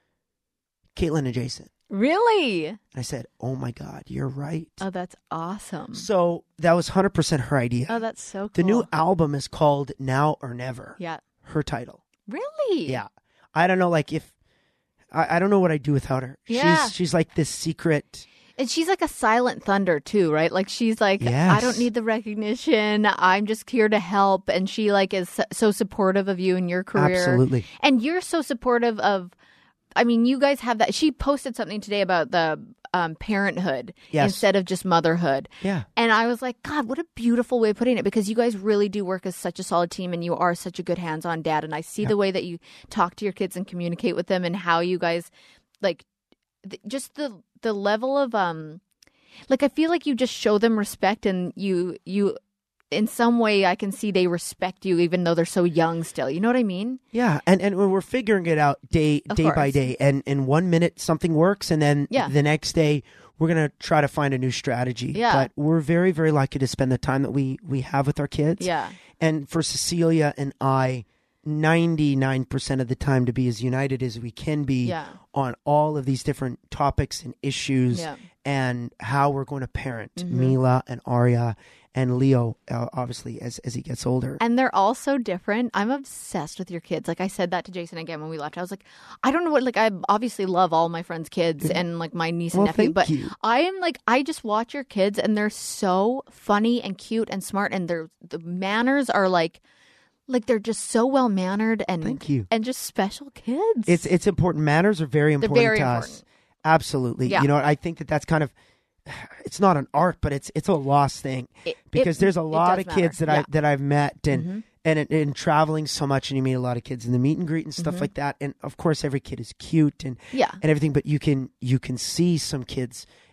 "Caitlin and Jason." Really? And I said, "Oh my God, you're right." Oh, that's awesome. So that was one hundred percent her idea. Oh, that's so cool. The new album is called Now or Never. Yeah. Her title. Really? Yeah. I don't know, like if I, I don't know what I'd do without her. Yeah. She's she's like this secret. And she's like a silent thunder too, right? Like she's like, Yes. I don't need the recognition. I'm just here to help. And she like is so- so supportive of you and your career. Absolutely. And you're so supportive of, I mean, you guys have that. She posted something today about the um, parenthood Yes. instead of just motherhood. Yeah. And I was like, God, what a beautiful way of putting it, because you guys really do work as such a solid team and you are such a good hands-on dad. And I see the way that you talk to your kids and communicate with them and how you guys like th- just the the level of um like I feel like you just show them respect and you you in some way I can see they respect you even though they're so young still. You know what I mean? Yeah, and and we're figuring it out day Of day by course. day. And in one minute something works, and then Yeah. the next day we're gonna try to find a new strategy. Yeah. But we're very very lucky to spend the time that we we have with our kids. Yeah. And for Cecilia and I, ninety-nine percent of the time to be as united as we can be Yeah. on all of these different topics and issues, Yeah. and how we're going to parent Mhm. Mila and Arya and Leo, uh, obviously as as he gets older. And they're all so different. I'm obsessed with your kids. Like I said that to Jason again when we left. I was like, I don't know what, like I obviously love all my friends' kids and like my niece and Well, nephew, thank but you. I am like, I just watch your kids and they're so funny and cute and smart and their the manners are like, like they're just so well mannered and Thank you. and just special kids. It's it's important. Manners are very important very to important. us. Absolutely. Yeah. You know, I think that that's kind of it's not an art, but it's it's a lost thing It- because it- there's a it lot does of kids matter. that I Yeah. that I've met and Mhm. and in, in traveling so much, and you meet a lot of kids in the meet and greet and stuff Mhm. like that. And of course, every kid is cute and Yeah. and everything, but you can you can see some kids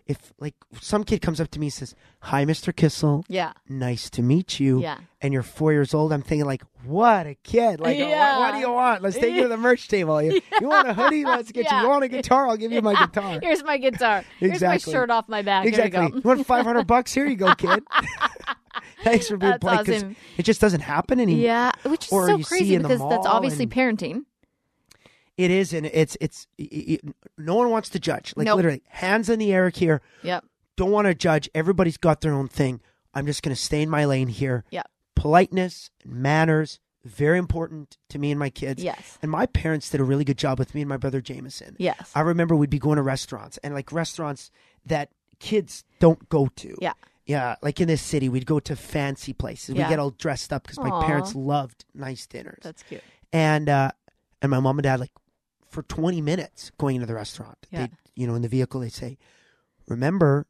if like some kid comes up to me and says, "Hi, Mister Kissel. Yeah. Nice to meet you." Yeah. And you're four years old. I'm thinking like, what a kid. Like, Yeah. what, what do you want? Let's take you to the merch table. You, you want a hoodie? Let's get Yeah. you. You want a guitar? I'll give you my guitar. Here's my guitar. Here's Exactly. my shirt off my back. Exactly. Here we You go. want five hundred bucks? Here you go, kid. Thanks for being That's polite. 'Cause awesome. it just doesn't happen anymore. Yeah, which is Or so you see crazy in the because that's mall obviously and- parenting. It is, and it's it's it, it- no one wants to judge. Like Nope. literally, hands in the air here. Yep. Don't want to judge. Everybody's got their own thing. I'm just going to stay in my lane here. Yep. Politeness and manners, very important to me and my kids. Yes. And my parents did a really good job with me and my brother Jameson. Yes. I remember we'd be going to restaurants, and like restaurants that kids don't go to. Yeah. Yeah, like in this city, we'd go to fancy places. Yeah. We get all dressed up because my Aw. parents loved nice dinners. That's cute. And uh, and my mom and dad, like, for twenty minutes going into the restaurant, Yeah. they, you know, in the vehicle, they say, remember,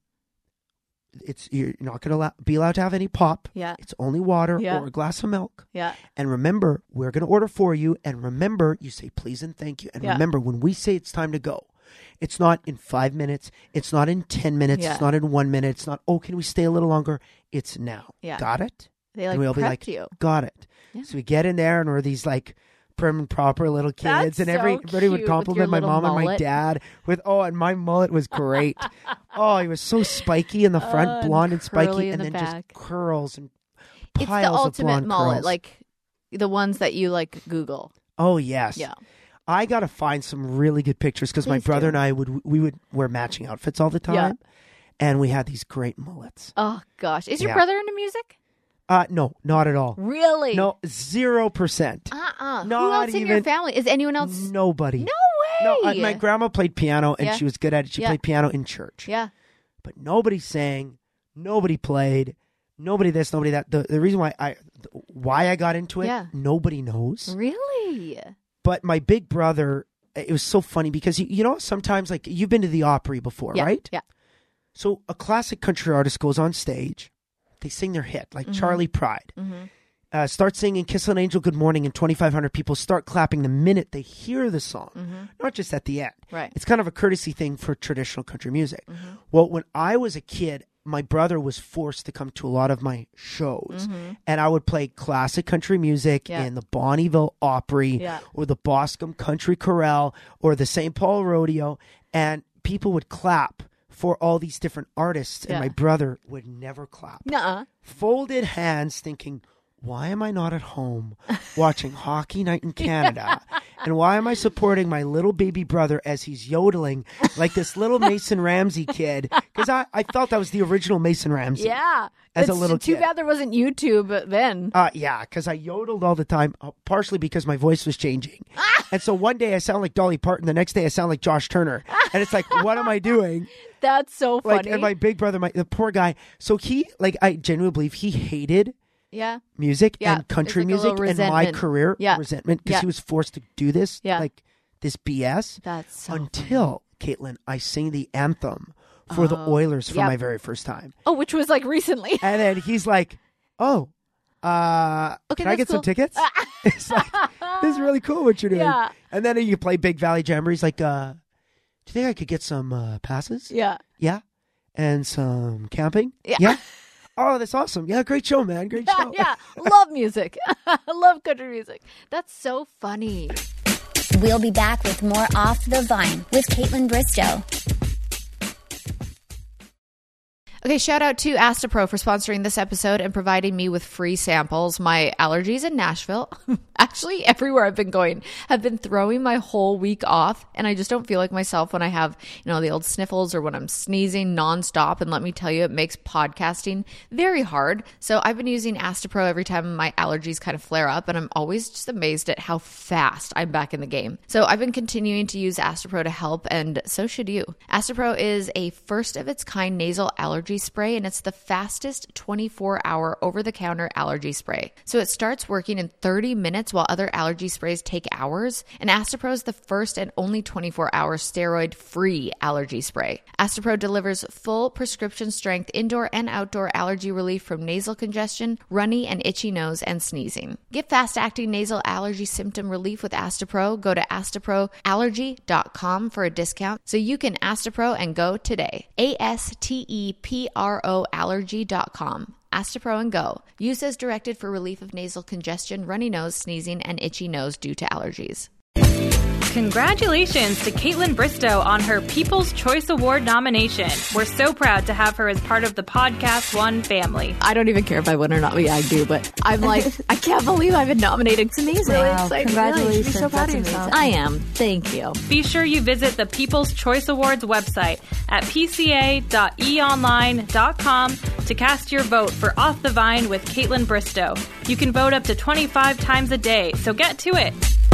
it's you're not going to be allowed to have any pop. Yeah. It's only water Yeah. or a glass of milk. Yeah. And remember, we're going to order for you. And remember, you say please and thank you. And Yeah. remember, when we say it's time to go, it's not in five minutes. It's not in ten minutes. Yeah. It's not in one minute. It's not, oh, can we stay a little longer? It's now. Yeah. Got it? They like and we'll be prepped like, you. got it. Yeah. So we get in there and we're these like prim and proper little kids. That's and so everybody would cute with compliment your my little mom and my mullet. dad with, oh, and my mullet was great. Oh, he was so spiky in the front, Oh, and blonde and curly spiky, in and the then back. just curls and It's the piles of ultimate blonde mullet, curls. like the ones that you like Google. Oh, yes. Yeah. I got to find some really good pictures because my Please brother do. and I would we would wear matching outfits all the time. Yeah. And we had these great mullets. Oh gosh, is your Yeah. brother into music? Uh, no, not at all. Really? No, zero percent. Uh-uh. Who Not else in your even- family? Is anyone else? Nobody. No No, way. uh, my grandma played piano and Yeah. she was good at it. She Yeah. played piano in church. Yeah. But nobody sang, nobody played, nobody this, nobody that. The, the reason why I why I got into it, Yeah. nobody knows. Really? But my big brother, it was so funny because you, you know sometimes like you've been to the Opry before, Yeah. right? Yeah. So a classic country artist goes on stage, they sing their hit like Charlie Pride. Mm-hmm. Uh, start singing Kiss an Angel Good Morning, and twenty-five hundred people start clapping the minute they hear the song, Mm-hmm. not just at the end. Right. It's kind of a courtesy thing for traditional country music. Mm-hmm. Well, when I was a kid, my brother was forced to come to a lot of my shows, Mm-hmm. and I would play classic country music Yeah. in the Bonneville Opry Yeah. or the Boscombe Country Chorale or the Saint Paul Rodeo, and people would clap for all these different artists, and Yeah. my brother would never clap. Nuh-uh. Folded hands thinking, why am I not at home watching Hockey Night in Canada? And why am I supporting my little baby brother as he's yodeling like this little Mason Ramsey kid? Because I, I thought that was the original Mason Ramsey. Yeah. As a It's little too kid. bad there wasn't YouTube then. Uh, yeah, because I yodeled all the time, uh, partially because my voice was changing. And so one day I sound like Dolly Parton, the next day I sound like Josh Turner. And it's like, what am I doing? That's so funny. Like, and my big brother, my the poor guy. So he, like, I genuinely believe he hated yeah. music Yeah, and country it's like a music little and my resentment. career Yeah. resentment because Yeah. he was forced to do this, Yeah. like this B S. That's so until Caitlin, I sing the anthem for the Oh, Oilers for yep. my very first time, Oh, which was like recently. and then he's like, "Oh, uh, Okay, can I that's get some cool. tickets?" It's like, "This is really cool what you're doing." Yeah. And then you play Big Valley Jamboree. He's like, uh, "Do you think I could get some uh, passes?" Yeah. Yeah, and some camping. Yeah. yeah. Oh, that's awesome. Yeah, great show, man. Great Yeah, show. yeah. Love music. Love country music. That's so funny. We'll be back with more Off the Vine with Caitlin Bristow. Okay, shout out to Astapro for sponsoring this episode and providing me with free samples. My allergies in Nashville, actually everywhere I've been going, have been throwing my whole week off, and I just don't feel like myself when I have, you know, the old sniffles or when I'm sneezing nonstop. And let me tell you, it makes podcasting very hard. So I've been using Astapro every time my allergies kind of flare up, and I'm always just amazed at how fast I'm back in the game. So I've been continuing to use Astapro to help, and so should you. Astapro is a first of its kind nasal allergy spray, and it's the fastest twenty-four hour over-the-counter allergy spray. So it starts working in thirty minutes minutes while other allergy sprays take hours? And Astepro is the first and only twenty-four hour steroid-free allergy spray. Astepro delivers full prescription strength indoor and outdoor allergy relief from nasal congestion, runny and itchy nose, and sneezing. Get fast-acting nasal allergy symptom relief with Astepro. Go to astepro allergy dot com for a discount so you can Astepro and go today. A S T E P R O allergy dot com. Astepro and go. Use as directed for relief of nasal congestion, runny nose, sneezing, and itchy nose due to allergies. Congratulations to Caitlin Bristow on her People's Choice Award nomination. We're so proud to have her as part of the Podcast One family. I don't even care if I win or not. Yeah, I do, but I'm like, I can't believe I've been nominated. It's amazing. Wow, It's like, congratulations. Really, you should be so proud That's of yourself. amazing. I am. Thank you. Be sure you visit the People's Choice Awards website at p c a dot e online dot com to cast your vote for Off the Vine with Caitlin Bristow. You can vote up to twenty-five times a day, so get to it.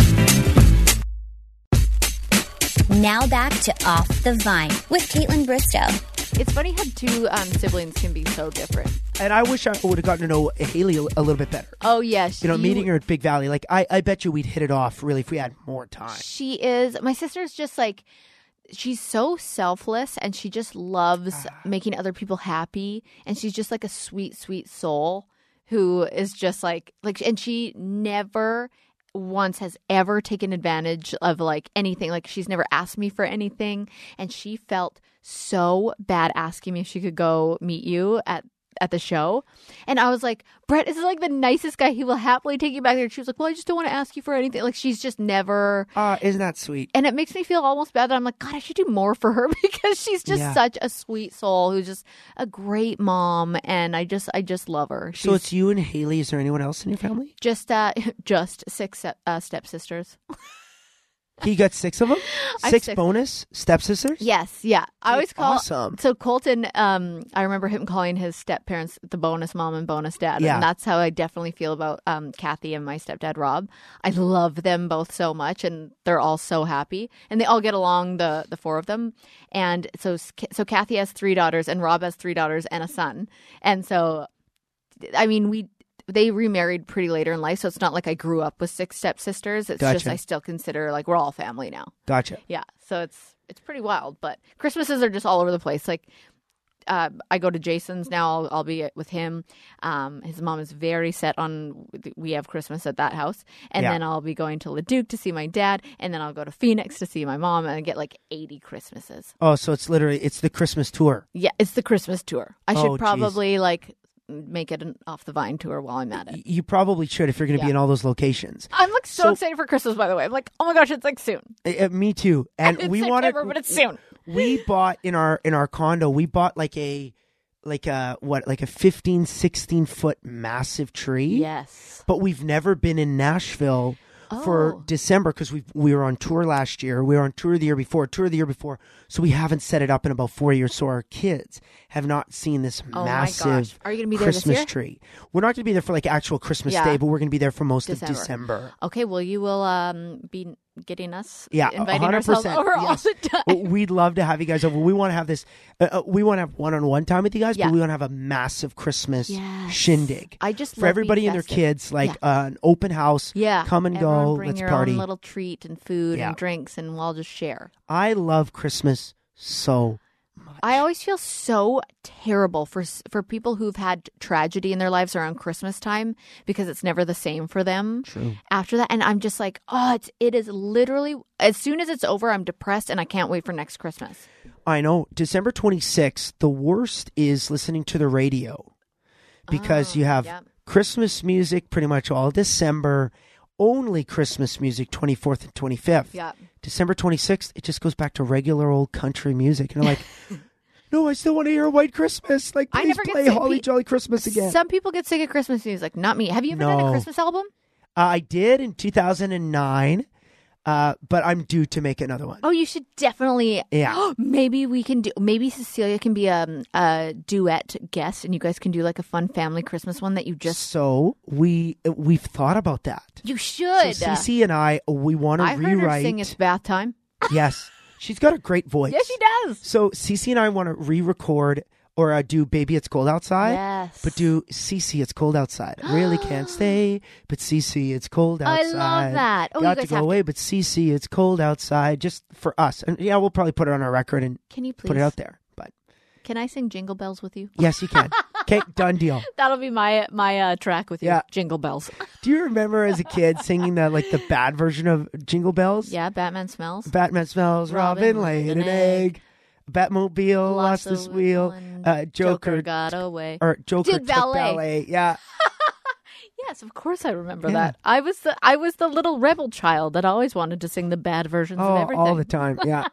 Now back to Off the Vine with Caitlin Bristow. It's funny how two um, siblings can be so different. And I wish I would have gotten to know Haley a, a little bit better. Oh, yes. You know, meeting her at Big Valley, like I, I bet you we'd hit it off really if we had more time. She is, my sister's just like, she's so selfless and she just loves making other people happy. And she's just like a sweet, sweet soul who is just like, like, and she never once has ever taken advantage of like anything. Like she's never asked me for anything. And she felt so bad asking me if she could go meet you at at the show. And I was like, Brett is like the nicest guy. He will happily take you back there. She was like, well, I just don't want to ask you for anything. Like she's just never. Ah, isn't that sweet? And it makes me feel almost bad that I'm like, God, I should do more for her because she's just Yeah. such a sweet soul who's just a great mom. And I just, I just love her. She's So it's you and Haley. Is there anyone else in your family? just, uh, just six step, uh, stepsisters. He got six of them? I have Six six. bonus stepsisters? Yes, yeah. I always call awesome. So Colton, um, I remember him calling his step parents the bonus mom and bonus dad, Yeah. and that's how I definitely feel about um, Kathy and my stepdad Rob. I love them both so much, and they're all so happy, and they all get along. The the four of them, and so so Kathy has three daughters, and Rob has three daughters and a son, and so I mean we. They remarried pretty later in life, so it's not like I grew up with six stepsisters. It's just Gotcha. I still consider like we're all family now. Gotcha. Yeah, so it's it's pretty wild. But Christmases are just all over the place. Like uh, I go to Jason's now. I'll, I'll be with him. Um, his mom is very set on we have Christmas at that house, and Yeah. then I'll be going to Leduc to see my dad, and then I'll go to Phoenix to see my mom, and I get like eighty Christmases. Oh, so it's literally, it's the Christmas tour. Yeah, it's the Christmas tour. I Oh, should geez. probably like make it an Off the Vine tour while I'm at Y- it. You probably should if you're going to Yeah. be in all those locations. I'm like so, So- excited for Christmas. By the way, I'm like, oh my gosh, it's like soon. Uh, uh, me too. And It's we wanted, September, but it's soon. we bought in our in our condo, we bought like a like a what like a fifteen, sixteen foot massive tree. Yes. But we've never been in Nashville for Oh. December because we we were on tour last year. We were on tour the year before, tour the year before. So we haven't set it up in about four years. So our kids have not seen this Oh my massive gosh. Are you gonna be there this Christmas year? tree. We're not going to be there for like actual Christmas Yeah. Day, but we're going to be there for most December. of December. Okay, well, you will um, be getting us, Yeah, inviting one hundred ourselves percent. over Yes. all the time. Well, we'd love to have you guys over. We want to have this. Uh, uh, we want to have one-on-one time with you guys, Yeah. but we want to have a massive Christmas Yes. shindig. I just for love everybody being and their festive. kids, like Yeah. uh, an open house. Yeah, come and everyone go. Bring Let's your party. own little treat and food Yeah. and drinks, and we'll all just share. I love Christmas so much. I always feel so terrible for for people who've had tragedy in their lives around Christmas time because it's never the same for them. True. After that, and I'm just like, oh, it's it is literally as soon as it's over, I'm depressed and I can't wait for next Christmas. I know. December twenty-sixth, the worst is listening to the radio because Oh, you have yeah. Christmas music pretty much all December, only Christmas music twenty-fourth and twenty-fifth. Yeah. December twenty-sixth, it just goes back to regular old country music. And I'm like, no, I still want to hear White Christmas. Like, I please never get play sick. Holly Pe- Jolly Christmas again. Some people get sick of Christmas music, not me. Have you ever done No. a Christmas album? Uh, I did in two thousand nine, uh, but I'm due to make another one. Oh, you should definitely. Yeah. Maybe we can do. Maybe Cecilia can be a, a duet guest, and you guys can do like a fun family Christmas one that you just. So we, we've thought about that. You should. So Cece and I, we want to I rewrite. heard her sing "It's Bath Time." Yes. She's got a great voice. Yes, she does. So Cece and I want to re-record or uh, do Baby It's Cold Outside. Yes. But do Cece It's Cold Outside. I really can't stay, but Cece It's Cold I outside. love that. Oh, you Got guys to go have to- away, but Cece It's Cold Outside, just for us. And yeah, we'll probably put it on our record and Can you please put it out there. But Can I sing Jingle Bells with you? yes, you can. Okay, done deal. That'll be my my uh, track with you. Yeah. Jingle Bells. Do you remember as a kid singing the like the bad version of Jingle Bells? Yeah, Batman Smells. Batman smells, Robin, Robin laid laid an an egg. Batmobile lost Lost his a wheel. wheel, Uh, Joker, Joker got away. or Joker Did took ballet. ballet. Yeah. Yes, of course I remember Yeah. that. I was the I was the little rebel child that always wanted to sing the bad versions of Oh, everything. all the time. Yeah.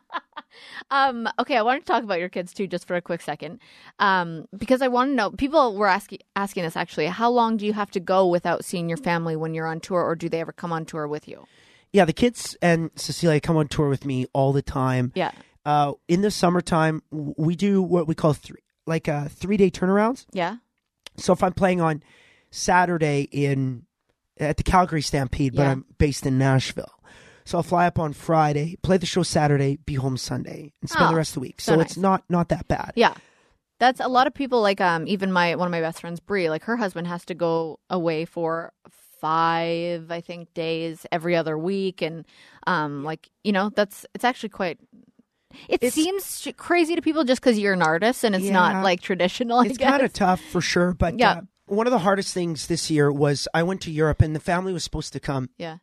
Um, okay, I wanted to talk about your kids too, just for a quick second, um, because I want to know. People were asking asking us actually, how long do you have to go without seeing your family when you're on tour, or do they ever come on tour with you? Yeah, the kids and Cecilia come on tour with me all the time. Yeah, Uh, in the summertime, w- we do what we call three, like uh, three day turnarounds. yeah, So if I'm playing on Saturday in at the Calgary Stampede, but Yeah. I'm based in Nashville, so I'll fly up on Friday, play the show Saturday, be home Sunday, and spend Oh, the rest of the week. so So, it's nice. not not that bad. yeah. That's a lot of people. Like, um, even my one of my best friends, Brie. Like, her husband has to go away for five, I think, days every other week, and um, like you know, that's it's actually quite. It It's- seems sh- crazy to people just because you're an artist and it's Yeah. not like traditional. I It's guess. kind of tough for sure, but Yeah. uh, one of the hardest things this year was I went to Europe and the family was supposed to come, Yeah.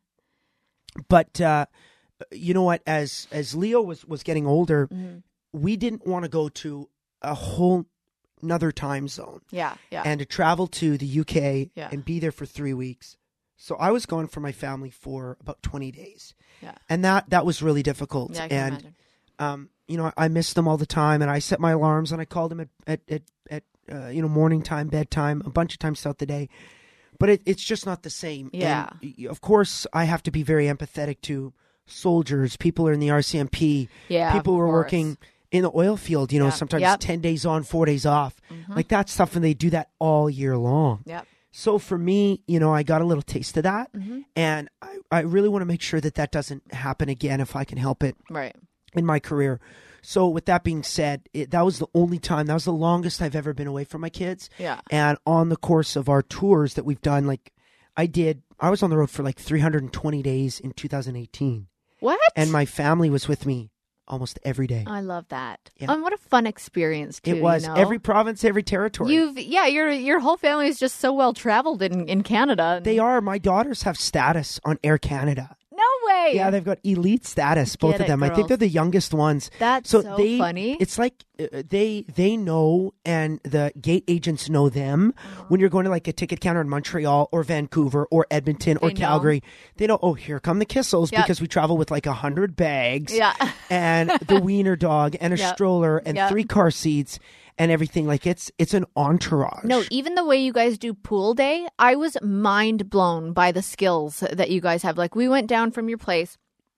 but uh, you know what? As as Leo was was getting older, Mhm. we didn't want to go to a whole another time zone Yeah. Yeah. and to travel to the U K Yeah. and be there for three weeks. So I was gone from my family for about twenty days, Yeah. and that that was really difficult. Yeah, I can and imagine. um, you know, I missed them all the time, and I set my alarms and I called them at at at, at uh, you know morning time, bedtime, a bunch of times throughout the day. But it, it's just not the same. Yeah. And y- of course, I have to be very empathetic to soldiers, people who are in the R C M P, Yeah, people of who are course. working in the oil field. You know, Yeah. sometimes Yep. ten days on, four days off. Mhm. Like that stuff, and they do that all year long. Yep. So for me, you know, I got a little taste of that, Mhm. and I, I really want to make sure that that doesn't happen again if I can help it Right. in my career. So with that being said, it, that was the only time, that was the longest I've ever been away from my kids. Yeah. And on the course of our tours that we've done, like I did, I was on the road for like three hundred twenty days in two thousand eighteen, What? and my family was with me almost every day. I love that. Yeah. And what a fun experience too. It was you know? every province, every territory. You've yeah, your your whole family is just so well traveled in in Canada. They are. My daughters have status on Air Canada. No way. Yeah, they've got elite status, both Get of it, them. I think girls. they're the youngest ones. That's so so they, funny. It's like uh, they they know, and the gate agents know them. Uh-huh. When you're going to like a ticket counter in Montreal or Vancouver or Edmonton or They know. Calgary, they know. Oh, here come the Kissels Yep. because we travel with like a hundred bags. Yeah. and the wiener dog and a Yep. stroller and Yep. three car seats and everything. Like it's it's an entourage. No, even the way you guys do pool day, I was mind blown by the skills that you guys have. Like, we went down from your place,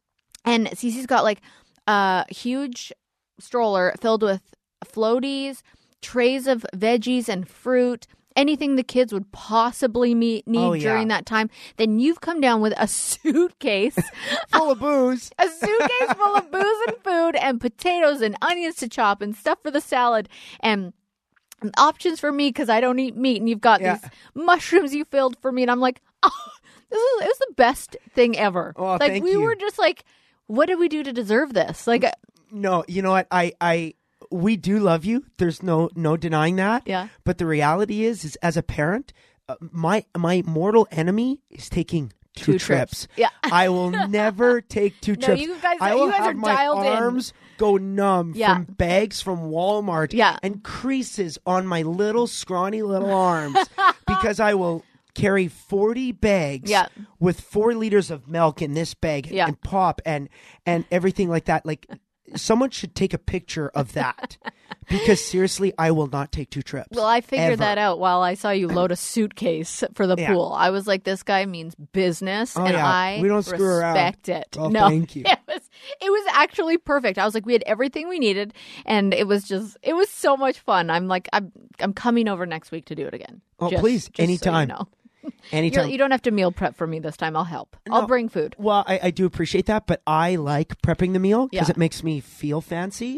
and Cece's got like a huge stroller filled with floaties, trays of veggies and fruit, anything the kids would possibly meet, need Oh, yeah. during that time. Then you've come down with a suitcase, full of booze. a suitcase full of booze and food and potatoes and onions to chop and stuff for the salad and options for me because I don't eat meat. And you've got Yeah. these mushrooms you filled for me. And I'm like, oh, this is, it was the best thing ever. Oh, like, thank we you. were just like, what did we do to deserve this? Like, uh, No, you know what? I, I, we do love you. There's no, no denying that. Yeah. But the reality is, is as a parent, uh, my, my mortal enemy is taking two, Two trips. trips. Yeah. I will never take two No, trips. you guys- I will you guys have are my dialed in. arms go numb Yeah. from bags from Walmart. Yeah. And creases on my little scrawny little arms because I will carry forty bags Yeah. with four liters of milk in this bag Yeah. and pop and and everything like that. Like someone should take a picture of that because seriously, I will not take two trips. well, I figured ever. that out while I saw you load a suitcase for the Yeah. pool. I was like, this guy means business, Oh, and yeah. I We don't screw around. respect it. Oh, no, thank you. It was, it was actually perfect. I was like, we had everything we needed, and it was just, it was so much fun. I'm like, I'm, I'm coming over next week to do it again. Oh, Just- please, just so you anytime. know. Anytime. You're, you don't have to meal prep for me this time. I'll help. I'll No. bring food. Well, I, I do appreciate that, but I like prepping the meal because Yeah. it makes me feel fancy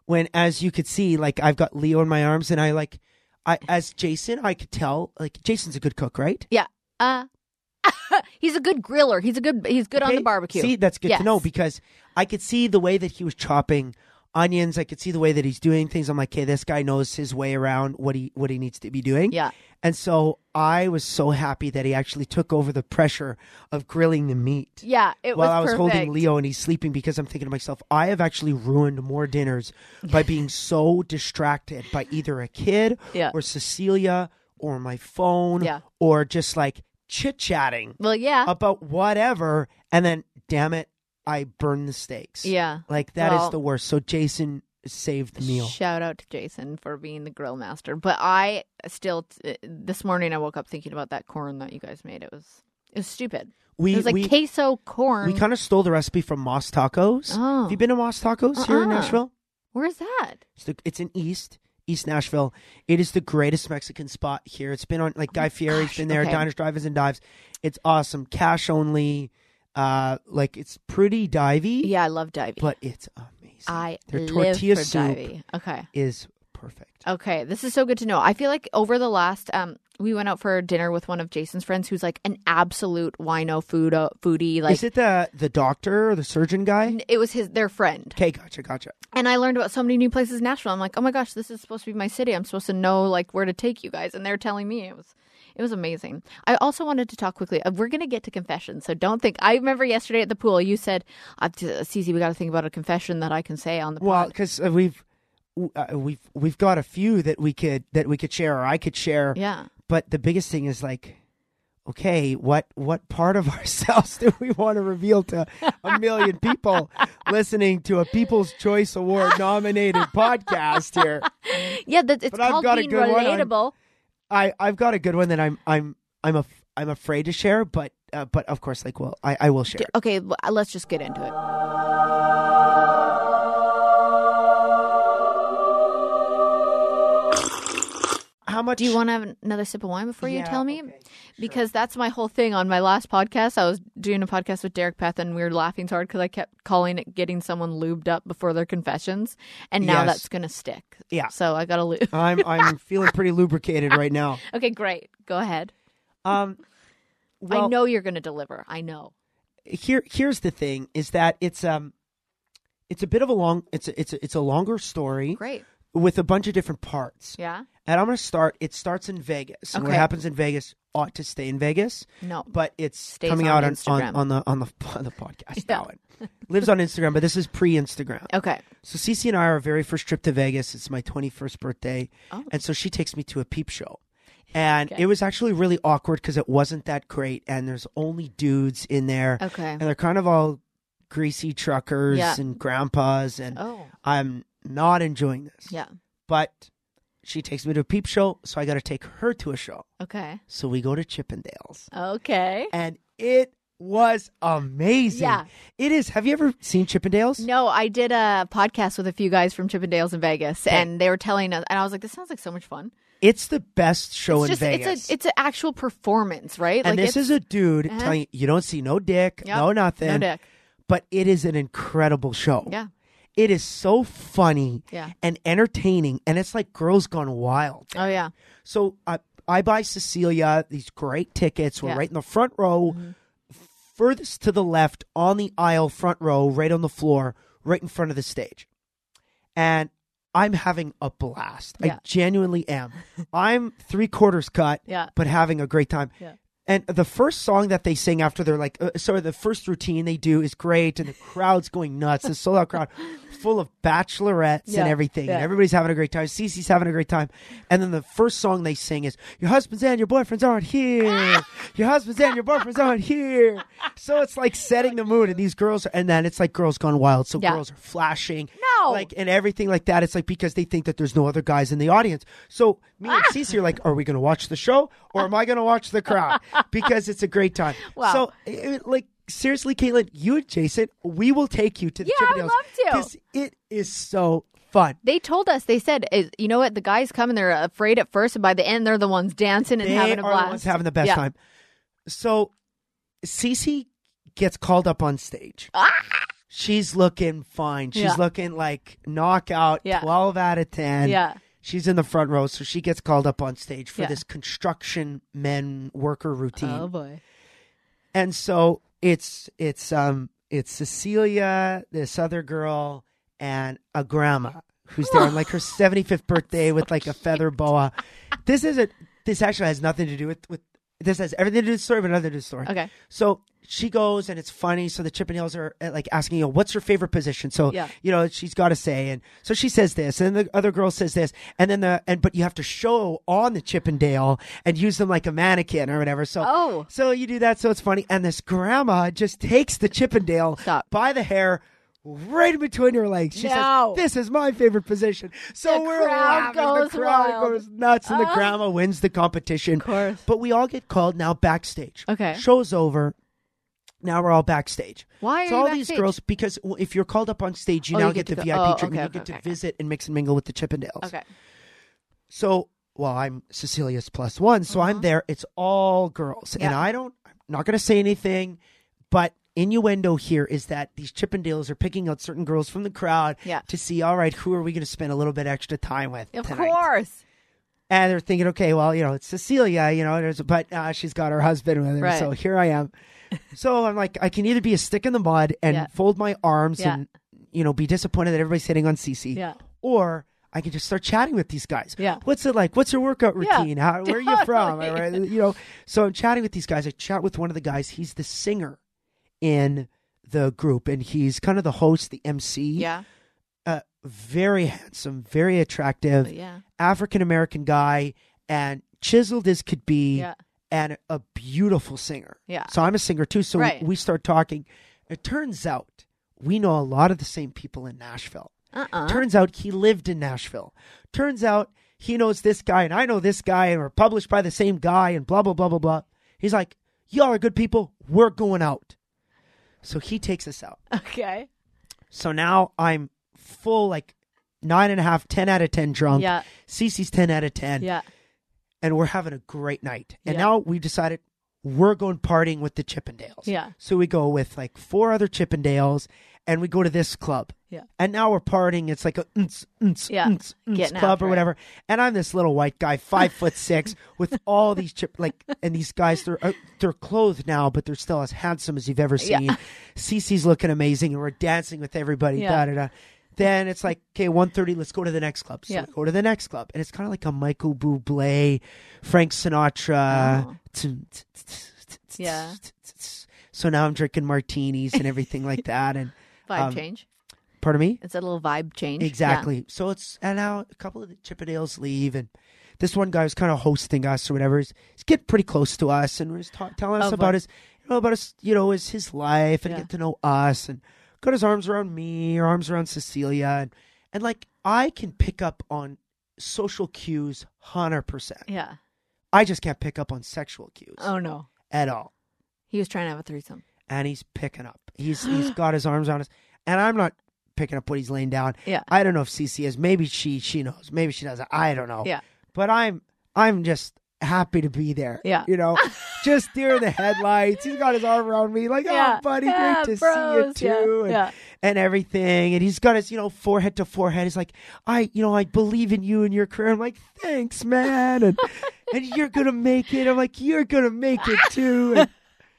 when, as you could see, like I've got Leo in my arms, and I like, I as Jason, I could tell like Jason's a good cook, right? Yeah. Uh, he's a good griller. He's a good. He's good Okay. on the barbecue. See, that's good Yes. to know because I could see the way that he was chopping onions. I could see the way that he's doing things. I'm like, okay, this guy knows his way around what he what he needs to be doing. Yeah. And so I was so happy that he actually took over the pressure of grilling the meat. Yeah. It While was I was perfect. holding Leo and he's sleeping, because I'm thinking to myself, I have actually ruined more dinners by being so distracted by either a kid Yeah. or Cecilia or my phone Yeah. or just like chit-chatting Well, yeah. about whatever, and then damn it, I burned the steaks. Yeah. Like that is Well, the worst. So Jason saved the meal. Shout out to Jason for being the grill master. But I still, t- this morning I woke up thinking about that corn that you guys made. It was it was stupid. We It was like we, queso corn. we kind of stole the recipe from Moss Tacos. Oh. Have you been to Moss Tacos here in Uh-uh. Nashville? Where's that? It's, the, it's in East East Nashville. It is the greatest Mexican spot here. It's been on like Guy Fieri's gosh, been there, okay. Diners, Drive-ins, and Dives. It's awesome. Cash only. Uh, like it's pretty divey. Yeah, I love divey. but it's amazing. I Their live tortilla for soup divey. Okay. is perfect. Okay, this is so good to know. I feel like over the last, um, we went out for dinner with one of Jason's friends who's like an absolute wino food uh, foodie. Like Is it the the doctor or the surgeon guy? it was his their friend, Okay, gotcha, gotcha. and I learned about so many new places in Nashville. I'm like, oh my gosh, this is supposed to be my city. I'm supposed to know like where to take you guys, and they're telling me it was. It was amazing. I also wanted to talk quickly. Uh, We're going to get to confessions, so don't think. I remember yesterday at the pool, you said, uh, Cece, we got to think about a confession that I can say on the Well, pod. because uh, we've uh, we've we've got a few that we could that we could share or I could share. Yeah. But the biggest thing is like, okay, what what part of ourselves do we want to reveal to a million people listening to a People's Choice Award nominated podcast here? Yeah, that, it's But I've called got a being good one. I'm- relatable. I I've got a good one that I'm I'm I'm a I'm afraid to share, but uh, but of course, like, well, I I will share. Okay, l- let's just get into it. How much Do you want to have another sip of wine before you Yeah, tell me? okay, Because that's my whole thing on my last podcast. I was doing a podcast with Derek Peth, and we were laughing so hard because I kept calling it getting someone lubed up before their confessions, and now Yes. that's gonna stick. Yeah. So I got to lube. I'm I'm feeling pretty lubricated right now. Okay, great. Go ahead. Um, well, I know you're gonna deliver. I know. here here's the thing: is that it's um, it's a bit of a long it's a, it's a, it's a longer story Great. with a bunch of different parts. Yeah. And I'm going to start. It starts in Vegas. And what Okay. happens in Vegas ought to stay in Vegas, No. but it's Stays coming on out on, on, Instagram. on the on the on the podcast Yeah. now. It lives on Instagram, but this is pre-Instagram. Okay. So Cece and I are our very first trip to Vegas. It's my twenty-first birthday, Oh. and so she takes me to a peep show. And Okay. it was actually really awkward because it wasn't that great, and there's only dudes in there, Okay. and they're kind of all greasy truckers Yeah. and grandpas, and Oh. I'm not enjoying this. Yeah. But she takes me to a peep show, so I got to take her to a show. Okay. So we go to Chippendales, Okay. and it was amazing. Yeah. It is. Have you ever seen Chippendales? No, I did a podcast with a few guys from Chippendales in Vegas, Okay. and they were telling us, and I was like, "This sounds like so much fun." It's the best show It's in just, Vegas. it's a, it's an actual performance, right? and like this it's, is a dude Uh-huh. telling you, you don't see no dick, Yep. no nothing. no dick. But it is an incredible show. Yeah. It is so funny Yeah. and entertaining, and it's like Girls Gone Wild. Oh yeah. So I I buy Cecilia these great tickets. We're Yeah. right in the front row, Mm-hmm. furthest to the left on the aisle, front row, right on the floor, right in front of the stage. And I'm having a blast. Yeah. I genuinely am. I'm three quarters cut, Yeah. but having a great time. Yeah. And the first song that they sing after they're like, uh, sorry, the first routine they do is great, and the crowd's going nuts. The sold out crowd, full of bachelorettes Yeah, and everything, yeah. and everybody's having a great time. Cece's having a great time, and then the first song they sing is "Your husbands and your boyfriends aren't here. Your husbands and your boyfriends aren't here." So it's like setting the mood, and these girls, are, and then it's like Girls Gone Wild. So Yeah. girls are flashing, No. like and everything like that. It's like because they think that there's no other guys in the audience. So me and Cece are like, are we going to watch the show or am I going to watch the crowd? Because it's a great time. Wow. So it, like seriously, Caitlin, you and Jason, we will take you to the Yeah, I would Chippendales love to. because it is so fun. They told us, they said, is- you know what? The guys come and they're afraid at first, and by the end, they're the ones dancing and They having a are blast. the ones having the best Yeah. time. So Cece gets called up on stage. Ah! She's looking fine. She's Yeah. looking like knockout, Yeah. twelve out of ten. Yeah. She's in the front row, so she gets called up on stage for Yeah. this construction men worker routine. Oh boy. And so it's it's um it's Cecilia, this other girl, and a grandma who's there on like her seventy-fifth birthday with like a feather boa. This isn't. This actually has nothing to do with with. This has everything to do with the story, but nothing to do with the story. Okay. So she goes, and it's funny. So the Chippendales are uh, like asking, you know, what's your favorite position? So Yeah. you know, she's got to say, and so she says this, and the other girl says this, and then the and but you have to show on the Chippendale and use them like a mannequin or whatever. So Oh. so you do that, so it's funny. And this grandma just takes the Chippendale Stop. by the hair, right in between her legs. She No. says, "This is my favorite position." So The we're crowd laughing. goes the crowd wild. goes nuts, and the Ah. grandma wins the competition. Of course. But we all get called now backstage. Okay. Show's over. Now we're all backstage. Why are so you all backstage? these girls, because w- if you're called up on stage, you Oh, now you get, get the to V I P go- oh, treatment. okay, you okay, get to okay. visit and mix and mingle with the Chippendales. Okay. So, well, I'm Cecilia's plus one, so I'm there. It's all girls, and Uh-huh. Yeah. I don't. I'm not going to say anything, but innuendo here is that these Chippendales are picking out certain girls from the crowd Yeah. to see. All right, who are we going to spend a little bit extra time with Of tonight? course. And they're thinking, okay, well, you know, it's Cecilia, you know, there's, but uh, she's got her husband with her, Right. so here I am. So I'm like, I can either be a stick in the mud and Yeah. fold my arms Yeah. and, you know, be disappointed that everybody's hitting on Cece, Yeah. or I can just start chatting with these guys. Yeah. What's it like? What's your workout Yeah. routine? How, where are you from? Totally. You know, so I'm chatting with these guys. I chat with one of the guys. He's the singer in the group, and he's kind of the host, the M C. Yeah. Uh, very handsome, very attractive, Yeah. African American guy, and chiseled as could be, Yeah. and a beautiful singer. Yeah. So I'm a singer too. So Right. we, we start talking. It turns out we know a lot of the same people in Nashville. Uh-uh. Turns out he lived in Nashville. Turns out he knows this guy, and I know this guy, and we're published by the same guy, and blah, blah, blah, blah, blah. He's like, y'all are good people. We're going out. So he takes us out. Okay. So now I'm full, like, nine and a half, ten out of ten drunk. Yeah. Cece's ten out of ten. Yeah. And we're having a great night. And Yeah. now we've decided we're going partying with the Chippendales. Yeah. So we go with like four other Chippendales, and we go to this club. Yeah. And now we're partying. It's like a unts, unts, Yeah. unts, unts Getting club after or it. whatever. And I'm this little white guy, five foot six, with all these chip like, and these guys they're uh, they're clothed now, but they're still as handsome as you've ever Yeah. seen. Cece's looking amazing, and we're dancing with everybody. Yeah. Da da da. Then it's like, okay, one thirty, let's go to the next club. So Yeah. we go to the next club. And it's kind of like a Michael Bublé, Frank Sinatra. Oh. Tum, tss, tss, tss, tss, Yeah. tss, tss, tss. So now I'm drinking martinis and everything like that. And Vibe um, change. pardon me? It's a little vibe change. Exactly. So it's, and now a couple of the Chippendales leave, and this one guy was kind of hosting us or whatever. He's, he's getting pretty close to us, and was ta- telling us Oh, about boy. his, you know, about his, you know, his his life, and Yeah. get to know us, and got his arms around me, or arms around Cecilia, and and like I can pick up on social cues, hundred percent. Yeah. Yeah. I just can't pick up on sexual cues Oh no. at all. He was trying to have a threesome. And he's picking up. He's he's got his arms on us, and I'm not picking up what he's laying down. Yeah. I don't know if Cece is. Maybe she she knows. Maybe she doesn't. I don't know. Yeah. But I'm I'm just happy to be there. Yeah. You know, just near the headlights. He's got his arm around me, like, Yeah. oh, buddy, Yeah, great to bros. see you too, Yeah. and, Yeah. and everything. And he's got his, you know, forehead to forehead. He's like, I, you know, I believe in you and your career. I'm like, thanks, man, and and you're gonna make it. I'm like, you're gonna make it too. And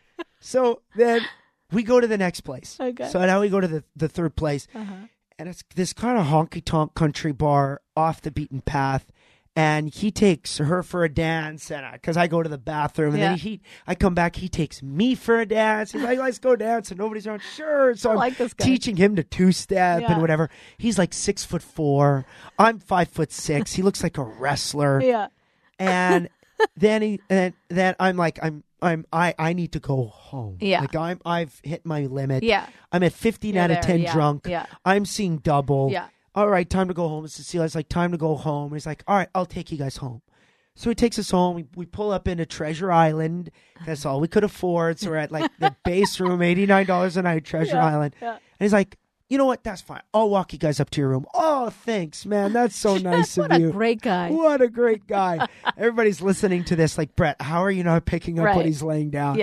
so then we go to the next place. Okay. So now we go to the the third place. Uh-huh. And it's this kind of honky tonk country bar off the beaten path. And he takes her for a dance, and because I go to the bathroom, and Yeah. then he, I come back, he takes me for a dance. He's like, "Let's go dance," and nobody's around. Sure, so I I'm like this guy. teaching him to two step Yeah. and whatever. He's like six foot four. I'm five foot six. He looks like a wrestler. Yeah. And then he, and then I'm like, I'm, I'm, I, I need to go home. Yeah. like I'm, I've hit my limit. Yeah. I'm at fifteen You're out of there, ten yeah, drunk. yeah. I'm seeing double. Yeah. All right, time to go home. And Cecilia's like, time to go home. And he's like, all right, I'll take you guys home. So he takes us home. We, we pull up into Treasure Island. That's all we could afford. So we're at like the base room, eighty-nine dollars a night, Treasure Yeah, Island. yeah. And he's like, you know what? That's fine. I'll walk you guys up to your room. Oh, thanks, man. That's so nice What of a you. great guy. What a great guy. Everybody's listening to this like, Brett, how are you not picking up Right. what he's laying down? Yeah.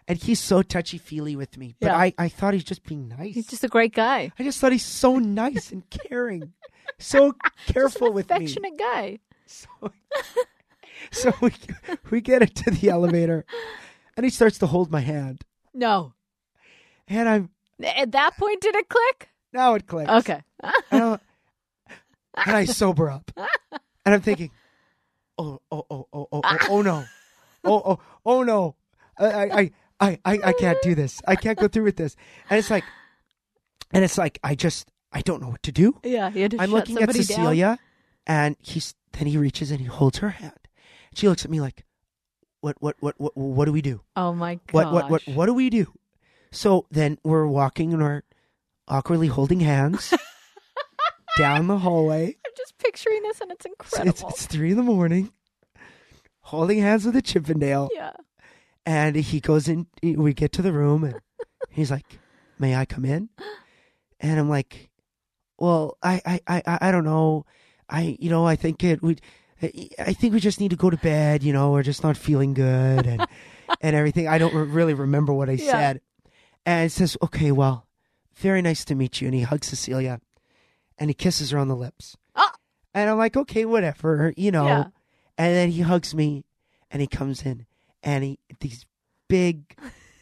And he's so touchy-feely with me. But Yeah. I, I thought he's just being nice. He's just a great guy. I just thought he's so nice and caring. So careful with me. Affectionate guy. So, so we, we get into the elevator, and he starts to hold my hand. No. And I'm, At that point, did it click? now it clicks. Okay. And, I'm- and I sober up. And I'm thinking, oh, oh, oh, oh, oh, oh, oh no. Oh, oh, oh no. I, I, I, I, I can't do this. I can't go through with this. And it's like, and it's like, I just, I don't know what to do. Yeah, you had to I'm shut looking at somebody Cecilia, down. and he's, then he reaches and he holds her hand. She looks at me like, what, what, what, what, what do we do? Oh my gosh. What, what, what, what do we do? So then we're walking and we're awkwardly holding hands down the hallway. I'm just picturing this, and it's So incredible. It's, it's three in the morning, holding hands with a Chippendale. Yeah. And he goes in, we get to the room, and he's like, may I come in? And I'm like, well, I, I, I, I don't know. I, you know, I think it would, I think we just need to go to bed, you know, we're just not feeling good and, and everything. I don't re- really remember what I Yeah. said. And it says, okay, well, very nice to meet you. And he hugs Cecilia and he kisses her on the lips. Ah! And I'm like, okay, whatever, you know. Yeah. And then he hugs me and he comes in and he, these big,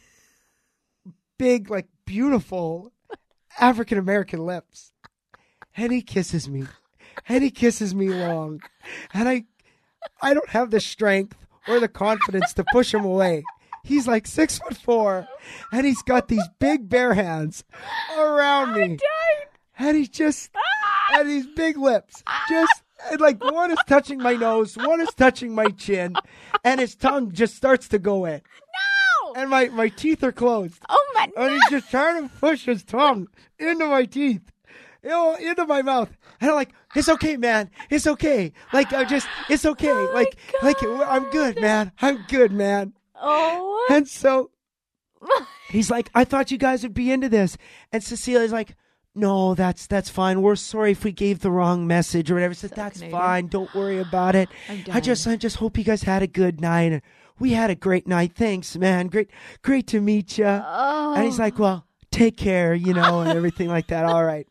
big, like beautiful African-American lips. And he kisses me. And he kisses me long. And I I don't have the strength or the confidence to push him away. He's like six foot four, and he's got these big bare hands around me. And he's just, and these big lips. Just, and like one is touching my nose, one is touching my chin, and his tongue just starts to go in. No! And my, my teeth are closed. Oh my And he's just trying to push his tongue into my teeth, you know, into my mouth. And I'm like, it's okay, man. It's okay. Like, I just, it's okay. Oh my like, like, I'm good, man. I'm good, man. Oh. And so he's like, I thought you guys would be into this. And Cecilia's like, no, that's, that's fine. We're sorry if we gave the wrong message or whatever. I said, that's Canadian. fine. Don't worry about it. I'm I dying. just, I just hope you guys had a good night. And we had a great night. Thanks, man. Great, great to meet you. Oh. And he's like, well, take care, you know, and everything like that. All right.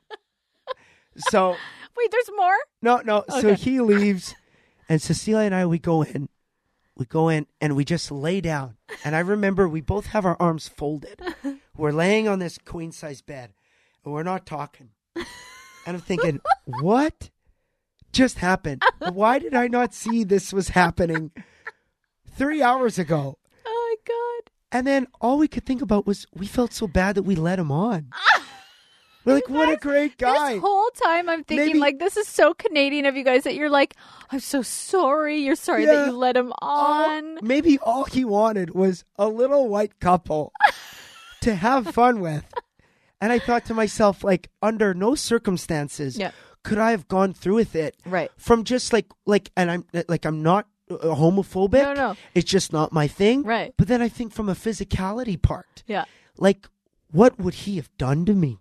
So, Wait, there's more? no, no. So Okay. he leaves, and Cecilia and I, we go in. We go in, and we just lay down. And I remember we both have our arms folded. We're laying on this queen-size bed, and we're not talking. And I'm thinking, what just happened? Why did I not see this was happening three hours ago? Oh my God. And then all we could think about was we felt so bad that we let him on. We're like, what a great guy. This whole time I'm thinking, Maybe- like, this is so Canadian of you guys that you're like, I'm so sorry. You're sorry Yeah. that you let him All- on. maybe all he wanted was a little white couple to have fun with. And I thought to myself, like, under no circumstances Yeah. could I have gone through with it. Right. From just like, like, and I'm like, I'm not uh, homophobic. No, no. It's just not my thing. Right. But then I think from a physicality part, Yeah. like, what would he have done to me?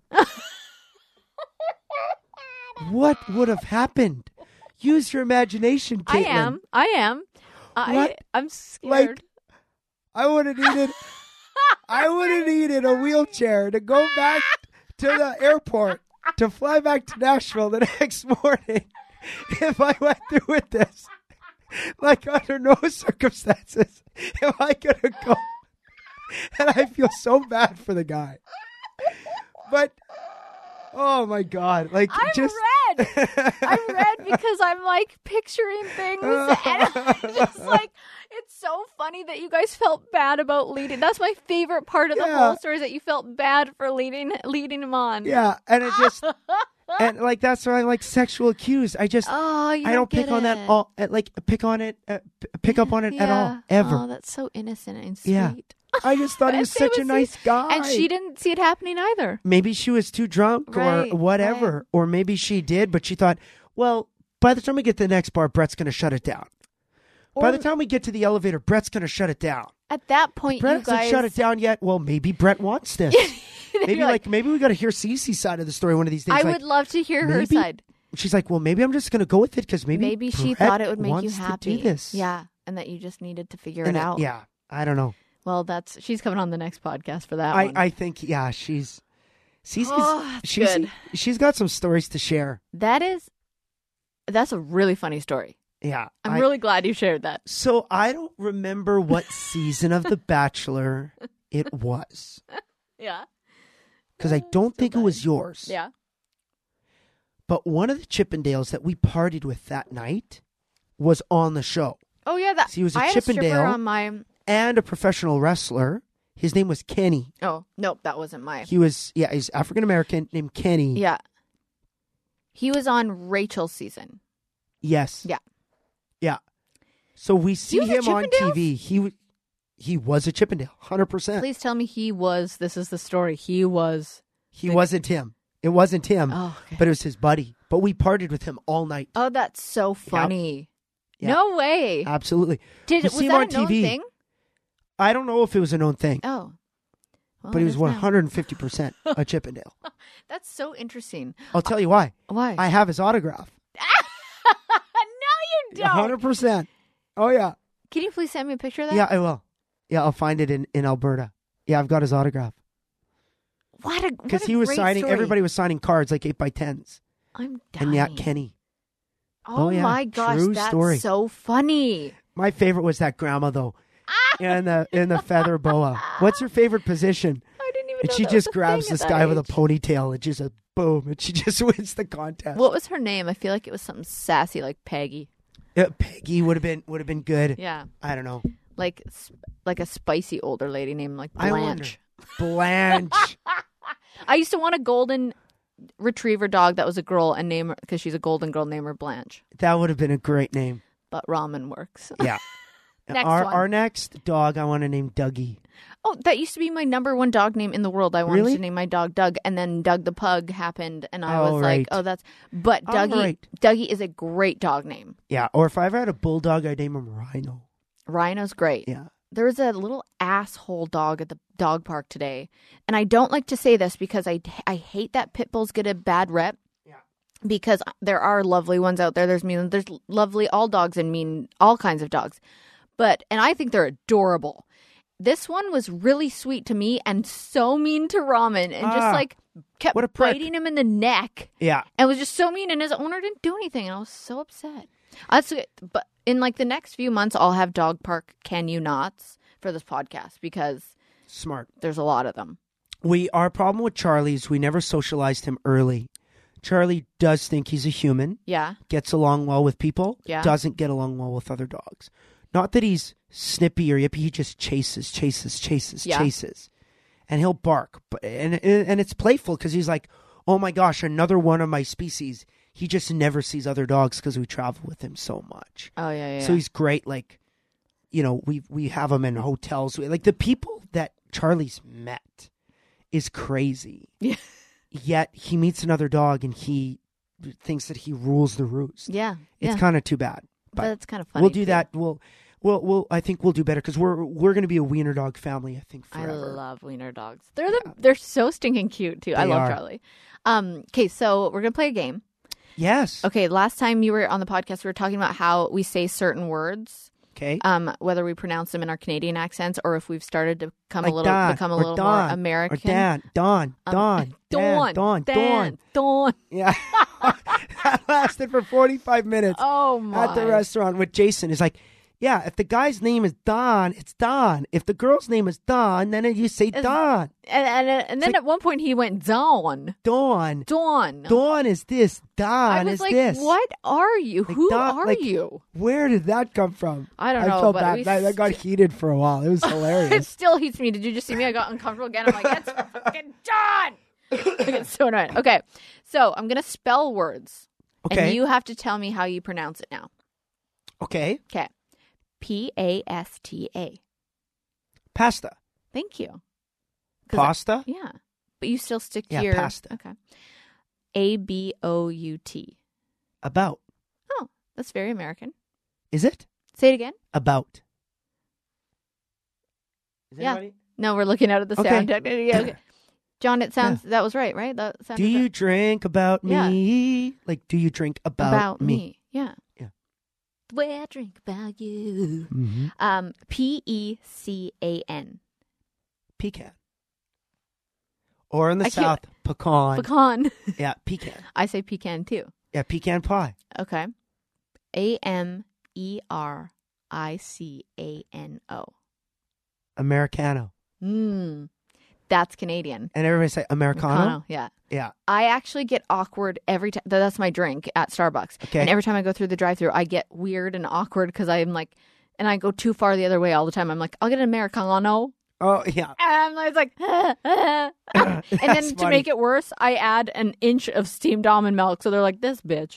What would have happened? Use your imagination, I Caitlin. am. I am. I, What? I'm scared. Like, I would have needed, I would have needed a wheelchair to go back to the airport to fly back to Nashville the next morning if I went through with this. Like, under no circumstances am I gonna go. And I feel so bad for the guy. But oh my God, like I'm just red. I'm red because I'm like picturing things, and I'm just like, it's so funny that you guys felt bad about leading. That's my favorite part of the Yeah. whole story is that you felt bad for leading leading him on. Yeah, and it just and like that's why I like sexual cues. I just Oh, you I don't pick get on that it. all uh, like pick on it uh, p- pick up on it at all Yeah. ever. Oh, that's so innocent and sweet. Yeah. I just thought he And was it such a was nice sweet. guy. And she didn't see it happening either. Maybe she was too drunk Right, or whatever, right. or maybe she did, but she thought, well, by the time we get to the next bar, Brett's going to shut it down. by Or- the time we get to the elevator, Brett's going to shut it down. At that point, Brett you hasn't guys shut it down yet. Well, maybe Brett wants this. maybe You're like, maybe we got to hear Cece's side of the story one of these days. I like, would love to hear her maybe- side. She's like, well, maybe I'm just going to go with it because maybe Maybe she Brett thought it would make you wants happy. To do this. Yeah, and that you just needed to figure And it it- out. Yeah, I don't know. Well, that's she's coming on the next podcast for that I, one. I think, yeah, she's she's Oh, that's she's good. she's got some stories to share. That is, that's a really funny story. Yeah, I'm I- really glad you shared that. So I don't remember what season of The Bachelor it was Yeah. because I don't think it fine. was yours. Yeah. But one of the Chippendales that we partied with that night was on the show, Oh yeah, that So he was a I had a stripper Chippendale. on my. and a professional wrestler. His name was Kenny. Oh nope, that wasn't my. He was yeah, he's African American named Kenny. Yeah. He was on Rachel's season. Yes. Yeah. Yeah. So we see was a him on T Chippendales? V. He w- he was a Chippendale, hundred percent. Please tell me he was. This is the story. He was. He wasn't him. It wasn't him. Oh, okay. But it was his buddy. But we partied with him all night. Oh, that's so funny. Yep. No way. Absolutely. Did You was see him that on a known T V. thing? I don't know if it was a known thing, Oh. Well, but he it was is one now. hundred fifty percent a Chippendale. That's so interesting. I'll tell you why. Why? I have his autograph. no, you one hundred percent. Oh, yeah. Can you please send me a picture of that? Yeah, I will. Yeah, I'll find it in, in Alberta. Yeah, I've got his autograph. What a Because what a he was great signing, story. everybody was signing cards like eight by tens. I'm dying. And yeah, Kenny. Oh, Oh, yeah. my gosh, True that's story. so funny. My favorite was that grandma, though. in the in the feather boa. What's your favorite position? I didn't even And know she that just was a grabs thing this at guy that with a age. ponytail and just a boom, and she just wins the contest. What was her name? I feel like it was something sassy like Peggy. Yeah, Peggy would have been would have been good. Yeah. I don't know. Like like a spicy older lady named like I wonder. Blanche. Blanche. I used to want a golden retriever dog that was a girl and name her because she's a golden girl, name her Blanche. That would have been a great name. But ramen works. Yeah. Next our one. our next dog, I want to name Dougie. Oh, that used to be my number one dog name in the world. I wanted Really? to name my dog Doug, and then Doug the Pug happened, and I Oh, was right. like, "Oh, that's." But All Dougie, right. Dougie is a great dog name. Yeah. Or if I ever had a bulldog, I'd name him Rhino. Rhino's great. Yeah. There was a little asshole dog at the dog park today, and I don't like to say this because I I hate that pit bulls get a bad rep. Yeah. Because there are lovely ones out there. There's mean. There's lovely all dogs and mean all kinds of dogs, but and I think they're adorable. This one was really sweet to me and so mean to Ramen, and Ah, just like kept what a prick. biting him in the neck, Yeah. and was just so mean. And his owner didn't do anything, and I was so upset. That's but in like the next few months, I'll have dog park can you nots for this podcast because Smart. there's a lot of them. We our problem with Charlie is we never socialized him early. Charlie does think he's a human, Yeah, gets along well with people, Yeah. doesn't get along well with other dogs. Not that he's snippy or yippy, he just chases, chases, chases, Yeah. chases. And he'll bark. But and and it's playful because he's like, oh my gosh, another one of my species. He just never sees other dogs because we travel with him so much. oh yeah, yeah. So he's great. Like, you know, we we have him in hotels. Like the people that Charlie's met is crazy. Yeah. Yet he meets another dog and he thinks that he rules the roost. yeah, It's yeah. kind of too bad. But That's kind of funny. we'll do too. that. We'll we'll we'll. I think we'll do better because we're we're going to be a wiener dog family. I think I forever. love wiener dogs. They're the they're so stinking cute too. I They love are. Charlie. Um, okay, so we're gonna play a game. Yes. Okay, last time you were on the podcast, we were talking about how we say certain words, Okay. um, whether we pronounce them in our Canadian accents or if we've started to become Like a little Don, become a or little Don, more American. Or Dan. Don. Um, Don. Dawn, Don. Don. Dan, Dawn. Yeah. That lasted for forty-five minutes. Oh my! At the restaurant with Jason. It's like, yeah, if the guy's name is Don, it's Don. If the girl's name is Don, then you say It's- Don. And and, and then like- at one point he went Dawn, Dawn. Dawn. Dawn is this. Don I was is like, this. what are you? Like Who Dawn- are like- you? Where did that come from? I don't I know, felt but bad. we That, that got st- heated for a while. It was It hilarious. still heats me. Did you just see me? I got uncomfortable again. I'm like, it's fucking Dawn. I get so annoyed. Okay, so I'm gonna spell words, Okay. and you have to tell me how you pronounce it now. Okay. Okay, P A S T A. Pasta. Thank you. 'Cause I- Pasta? yeah, but you still stick to Yeah, your pasta. Okay. A B O U T. About. Oh, that's very American. Is it? Say it again. About. Is Yeah. anybody- No, we're looking out at the Okay. sound. technically. Yeah, okay. John, it sounds that was right, right? That sounded Do you right. drink about Yeah. me? Like, do you drink about, about me? me? Yeah. Yeah. The way I drink about you. Mm-hmm. Um, P E C A N. Pecan. Or in the I can't- South, pecan. Pecan. Yeah, pecan. I say pecan too. Yeah, pecan pie. Okay. A M E R I C A N O. Americano. Mmm. That's Canadian. And everybody say Americano? Americano, yeah. Yeah. I actually get awkward every time. That's my drink at Starbucks. Okay. And every time I go through the drive-thru, I get weird and awkward because I'm like, and I go too far the other way all the time. I'm like, I'll get an Americano. Oh, yeah. And I'm like, and then That's to funny. make it worse, I add an inch of steamed almond milk. So they're like, this bitch.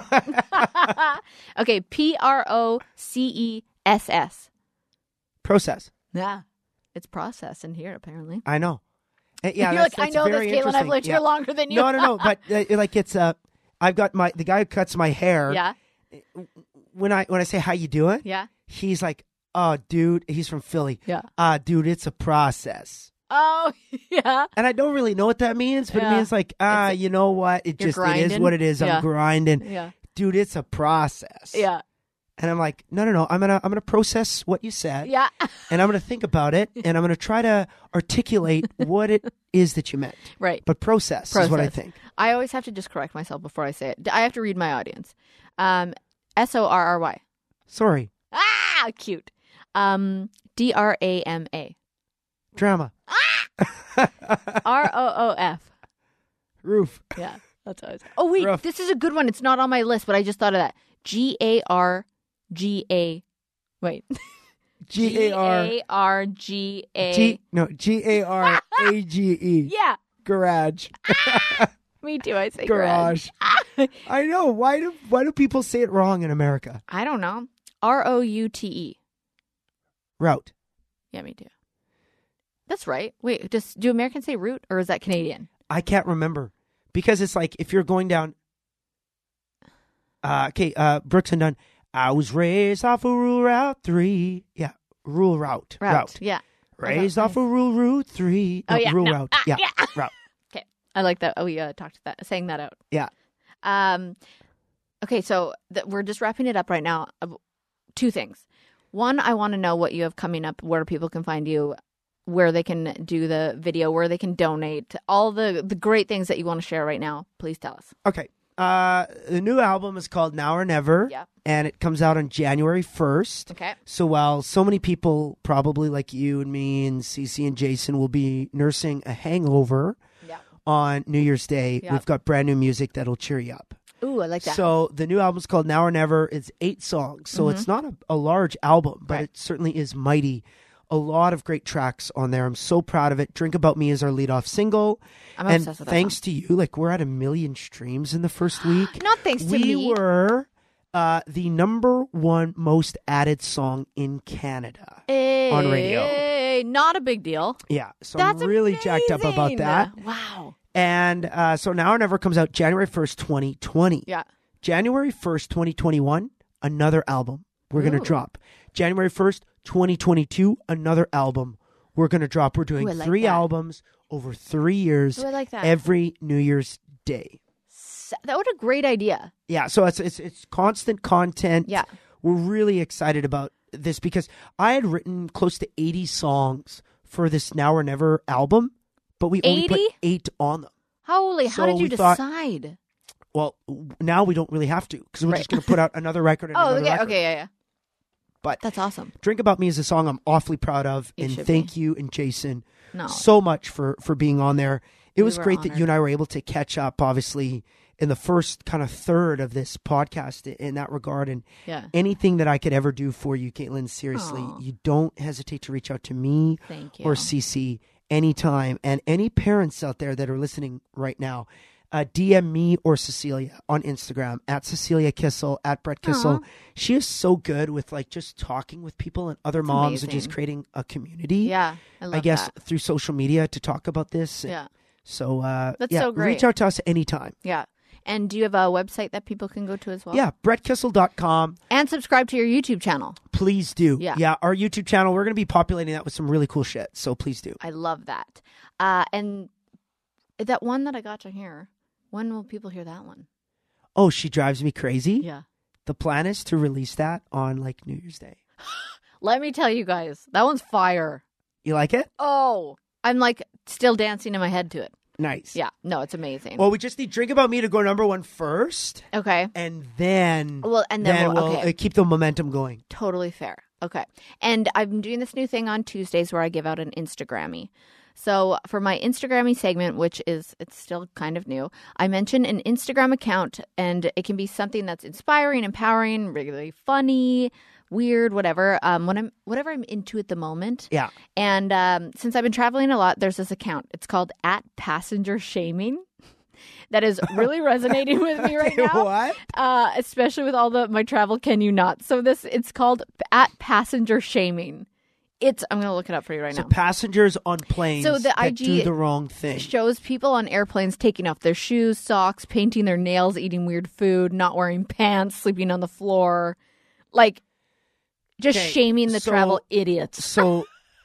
Okay, P R O C E S S. Process. Yeah. It's processed in here, apparently. I know. Uh, Yeah, You're that's, like, I that's know this, very Caitlin. I've interesting. lived Yeah. here longer than you. No, no, no. But uh, like it's uh, I've got my the guy who cuts my hair. Yeah. When I when I say how you doing, Yeah. he's like, oh, dude, he's from Philly. Yeah. Ah, dude, it's a process. Oh, yeah. And I don't really know what that means, but Yeah. it means like, ah, It's- you know what? It You're just it is grinding? what it is. Yeah. I'm grinding, Yeah. dude. It's a process. Yeah. And I'm like, no, no, no. I'm gonna I'm gonna process what you said. Yeah. And I'm gonna think about it, and I'm gonna try to articulate what it is that you meant. Right. But process, is what I Process. think. I always have to just correct myself before I say it. I have to read my audience. Um, S O R R Y. Sorry, Ah, cute. Um, D R A M A. drama, R O O F. roof. Yeah, that's what I was. Oh, wait, Rough. this is a good one. It's not on my list, but I just thought of that. G A R G A. Wait. G A R G A R G A. G no G A R A G E. Yeah, Garage. me too. I say Garage. garage. I know. Why do why do people say it wrong in America? I don't know. R O U T E. Route. Yeah, me too. That's right. Wait, does do Americans say route or is that Canadian? I can't remember because it's like if you're going down. Uh, okay, uh, Brooks and Dunn. I was raised off of Rule Route Three. Yeah, Rule Route. Route. Yeah. Raised Okay, off of Rule Route Three. Oh, No, yeah, Rule no. Route. Ah, yeah, yeah. route. Okay. I like that. Oh, we uh, talked that, saying that out. Yeah. Um. Okay, so th- we're just wrapping it up right now. Uh, two things. One, I want to know what you have coming up, where people can find you, where they can do the video, where they can donate, all the, the great things that you want to share right now. Please tell us. Okay. Uh, the new album is called Now or Never. Yeah. And it comes out on January first. Okay. So while so many people, probably like you and me and Cece and Jason, will be nursing a hangover Yeah. on New Year's Day, Yeah. we've got brand new music that'll cheer you up. Ooh, I like that. So the new album's called Now or Never. It's eight songs. So it's not a, a large album, but Right. it certainly is mighty. A lot of great tracks on there. I'm so proud of it. Drink About Me is our lead-off single. I'm and obsessed with that thanks to you, like we're at a million streams in the first week. Not thanks to we me. were uh, the number one most added song in Canada on radio. Hey, not a big deal. Yeah, so That's I'm really jacked up about amazing. that. Wow. And uh, so Now or Never comes out January first, twenty twenty. Yeah. January first, twenty twenty-one, another album we're going to Ooh. drop. January first, twenty twenty-two, another album we're going to drop. We're doing Ooh, I like three that. albums over three years Ooh, I like that. every New Year's Day. S- That was a great idea. Yeah, so it's it's it's constant content. Yeah. We're really excited about this because I had written close to eighty songs for this Now or Never album, but we only put eighty? eight on them. Holy, how So did you we thought- decide? Well, now we don't really have to because we're Right. just going to put out another record and Oh, another okay, record. okay, yeah, yeah. But That's awesome. Drink About Me is a song I'm awfully proud of, You and should thank you and Jason No. so much for for being on there. It We was were great that honored. you and I were able to catch up, obviously, in the first kind of third of this podcast i- in that regard. And Yeah. anything that I could ever do for you, Caitlin, seriously, Aw. you don't hesitate to reach out to me Thank you. or Cece anytime. And any parents out there that are listening right now, uh, D M me or Cecilia on Instagram at Cecilia Kissel, at Brett Kissel. Aw. She is so good with like just talking with people and other moms and just amazing. creating a community. Yeah, I love I guess that. through social media to talk about this. Yeah, So uh, That's yeah, so great. reach out to us anytime. yeah. And do you have a website that people can go to as well? Yeah, brett kissel dot com. And subscribe to your YouTube channel. Please do. Yeah. Yeah, our YouTube channel, we're going to be populating that with some really cool shit. So please do. I love that. Uh, and that one that I got to hear, when will people hear that one? Oh, She Drives Me Crazy? Yeah. The plan is to release that on like New Year's Day. Let me tell you guys, that one's fire. You like it? Oh, I'm like still dancing in my head to it. Nice. Yeah, no, it's amazing. Well, we just need Drink About Me to go number one first, Okay, and then well, and then, we'll, we'll okay, uh, keep the momentum going. totally fair. Okay, and I'm doing this new thing on Tuesdays where I give out an Instagrammy. So for my Instagrammy segment, which is, it's still kind of new, I mention an Instagram account, and it can be something that's inspiring, empowering, regularly funny, weird, whatever. Um, when I'm whatever I'm into at the moment. Yeah. And um, since I've been traveling a lot, there's this account. It's called at Passenger Shaming. That is really resonating with me right now. What? Uh, especially with all the my travel can you not. So this it's called at Passenger Shaming. It's I'm gonna look it up for you right So now. passengers on planes So the that I G do the wrong thing. Shows people on airplanes taking off their shoes, socks, painting their nails, eating weird food, not wearing pants, sleeping on the floor, like just Okay, shaming the so- travel idiots. So,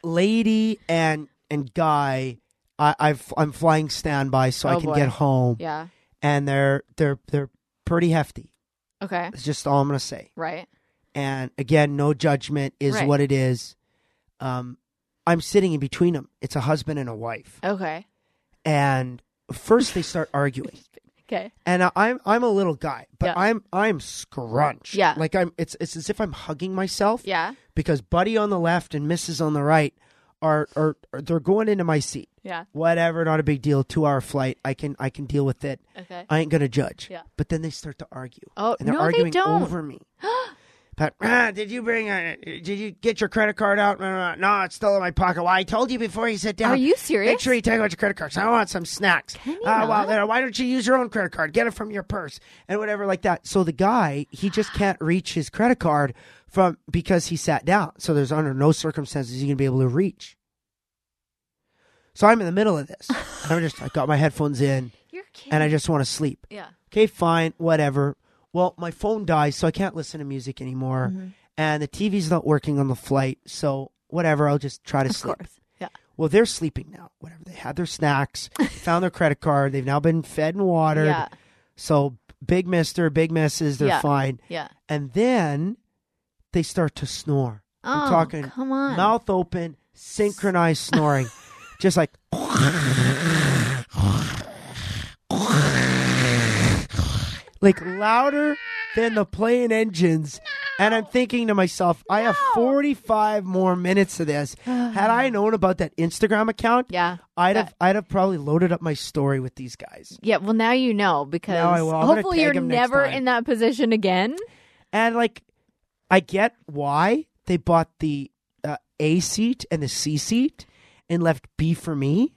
lady and and guy, I, I've, I'm flying standby so I Oh, can boy. get home, Yeah. and they're they're they're pretty hefty. Okay. It's just all I'm gonna say. Right. And again, no judgment is Right. what it is. Um, I'm sitting in between them. It's a husband and a wife, Okay. and first they start arguing. Okay. And I- I'm I'm a little guy, but Yeah. I'm I'm scrunched. Yeah. like I'm. It's it's as if I'm hugging myself. Yeah. Because Buddy on the left and Missus on the right are are, are they're going into my seat. Yeah. Whatever, not a big deal. Two hour flight. I can I can deal with it. Okay. I ain't gonna judge. Yeah. But then they start to argue. Oh, and they're no, they arguing don't. over me. But ah, did you bring a? Did you get your credit card out? No, no, no, no, it's still in my pocket. Well, I told you before you sit down. Are you serious? Make sure you take out your credit card. So I want some snacks. Can you Ah, well, not? then why don't you use your own credit card? Get it from your purse and whatever like that. So the guy, he just can't reach his credit card from because he sat down. So there's under no circumstances he's gonna be able to reach. So I'm in the middle of this. I'm just I got my headphones in You're kidding. and I just want to sleep. Yeah. Okay, fine, whatever. Well, my phone dies, so I can't listen to music anymore. Mm-hmm. And the T V's not working on the flight, so whatever, I'll just try to Of sleep. course. Yeah. Well, they're sleeping now. Whatever. They had their snacks, found their credit card. They've now been fed and watered. Yeah. So big mister, big missus, they're Yeah. fine. Yeah. And then they start to snore. Oh, I'm talking come on. mouth open, synchronized snoring. Just like like louder than the plane engines. And I'm thinking to myself, I have forty-five more minutes of this. Had I known about that Instagram account, Yeah. I'd Yeah. have I'd have probably loaded up my story with these guys. Yeah, well, now you know because Now I will. I'm gonna hopefully tag you're him next never time. in that position again. And like, I get why they bought the uh, A seat and the C seat and left B for me.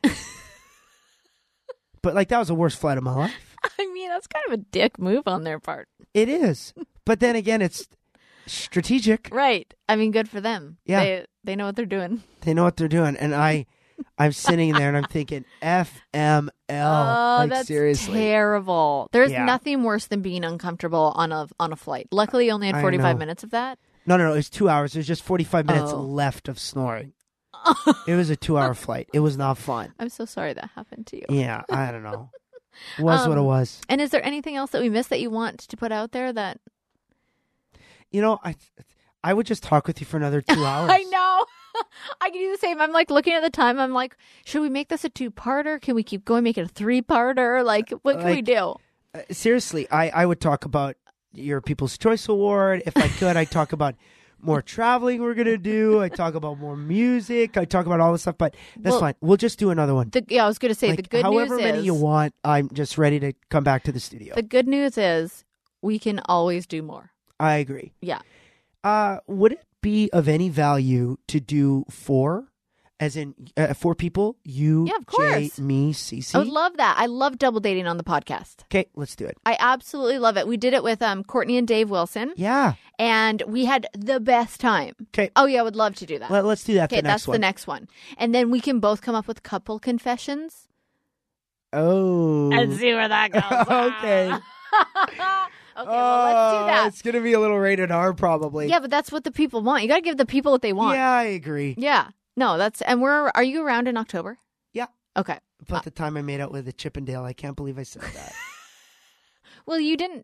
But like, that was the worst flight of my life. I mean, that's kind of a dick move on their part. It is. But then again, it's strategic. Right. I mean, good for them. Yeah. They, they know what they're doing. They know what they're doing. And I, I'm sitting there and I'm thinking, F M L. Oh, like, that's seriously. terrible. There's Yeah. nothing worse than being uncomfortable on a on a flight. Luckily, you only had I forty-five know. minutes of that. No, no, no. It was two hours. There's just forty-five minutes Oh. left of snoring. It was a two-hour flight. It was not fun. I'm so sorry that happened to you. Yeah, I don't know. It was what it Um, was. And is there anything else that we missed that you want to put out there that You know, I I would just talk with you for another two hours. I know. I can do the same. I'm like looking at the time. I'm like, should we make this a two-parter? Can we keep going, make it a three-parter? Like, what can we Like- do? Uh, seriously, I, I would talk about your People's Choice Award. If I could, I'd talk about more traveling we're going to do. I'd talk about more music. I'd talk about all this stuff, but that's Well, fine. We'll just do another one. The, yeah, I was going to say Like, the good however news many is you want, I'm just ready to come back to the studio. the good news is we can always do more. I agree. Yeah. Uh, would it be of any value to do four, as in uh, four people? You, Yeah, of Jay, course. me, Cece. I would love that. I love double dating on the podcast. Okay, let's do it. I absolutely love it. We did it with um Courtney and Dave Wilson, Yeah. and we had the best time. Okay. Oh yeah, I would love to do that. Let, let's do that. Okay, the next that's one. the next one, and then we can both come up with couple confessions Oh. see where that goes. Okay. Okay, well, let's do Oh, that. It's gonna be a little rated R, probably. Yeah, but that's what the people want. You got to give the people what they want. Yeah, I agree. Yeah. No, that's and we're. Are you around in October? Yeah. Okay. But the time I made out with a Chippendale, I can't believe I said that. Well, you didn't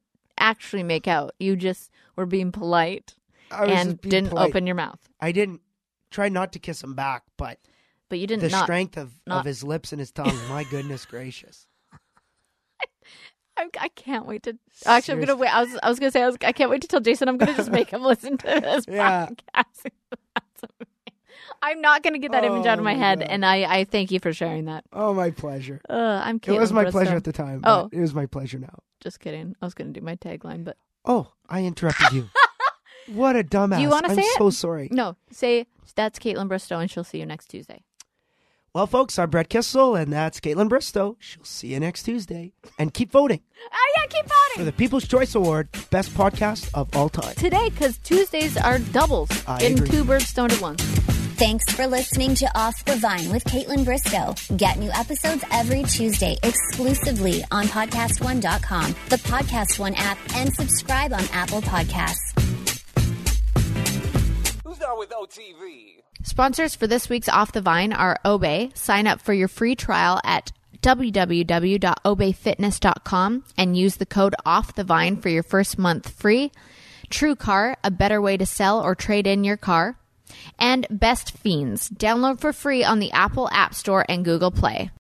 actually make out. You just were being polite I was and just being didn't polite. open your mouth. I didn't try not to kiss him back, but But you didn't the not. strength of, not- of his lips and his tongue, my goodness gracious. I, I can't wait to. Actually, I'm gonna wait. I was I was gonna say I, was, I can't wait to tell Jason. I'm gonna just make him listen to this Yeah. podcast. I'm not gonna get that image out of Oh my my head, God. and I, I thank you for sharing that. Oh, my pleasure. Uh, I'm Caitlin It was my Bristow. pleasure at the time. Oh. But it was my pleasure now. Just kidding. I was gonna do my tagline, but Oh, I interrupted you. What a dumbass. Do you wanna I'm say it? so sorry. no. Say that's Caitlin Bristow, and she'll see you next Tuesday. Well, folks, I'm Brett Kissel, and that's Caitlin Bristow. She'll see you next Tuesday. And keep voting Oh yeah, keep for voting the People's Choice Award, Best Podcast of All Time. today because Tuesdays are doubles. I Getting agree. two birds stoned at once. Thanks for listening to Off the Vine with Caitlin Bristow. Get new episodes every Tuesday exclusively on podcast one dot com, the Podcast One app, and subscribe on Apple Podcasts. Who's down with O T V? Sponsors for this week's Off the Vine are Obey. Sign up for your free trial at w w w dot obey fitness dot com and use the code OFFTHEVINE for your first month free. TrueCar, a better way to sell or trade in your car. And Best Fiends. Download for free on the Apple App Store and Google Play.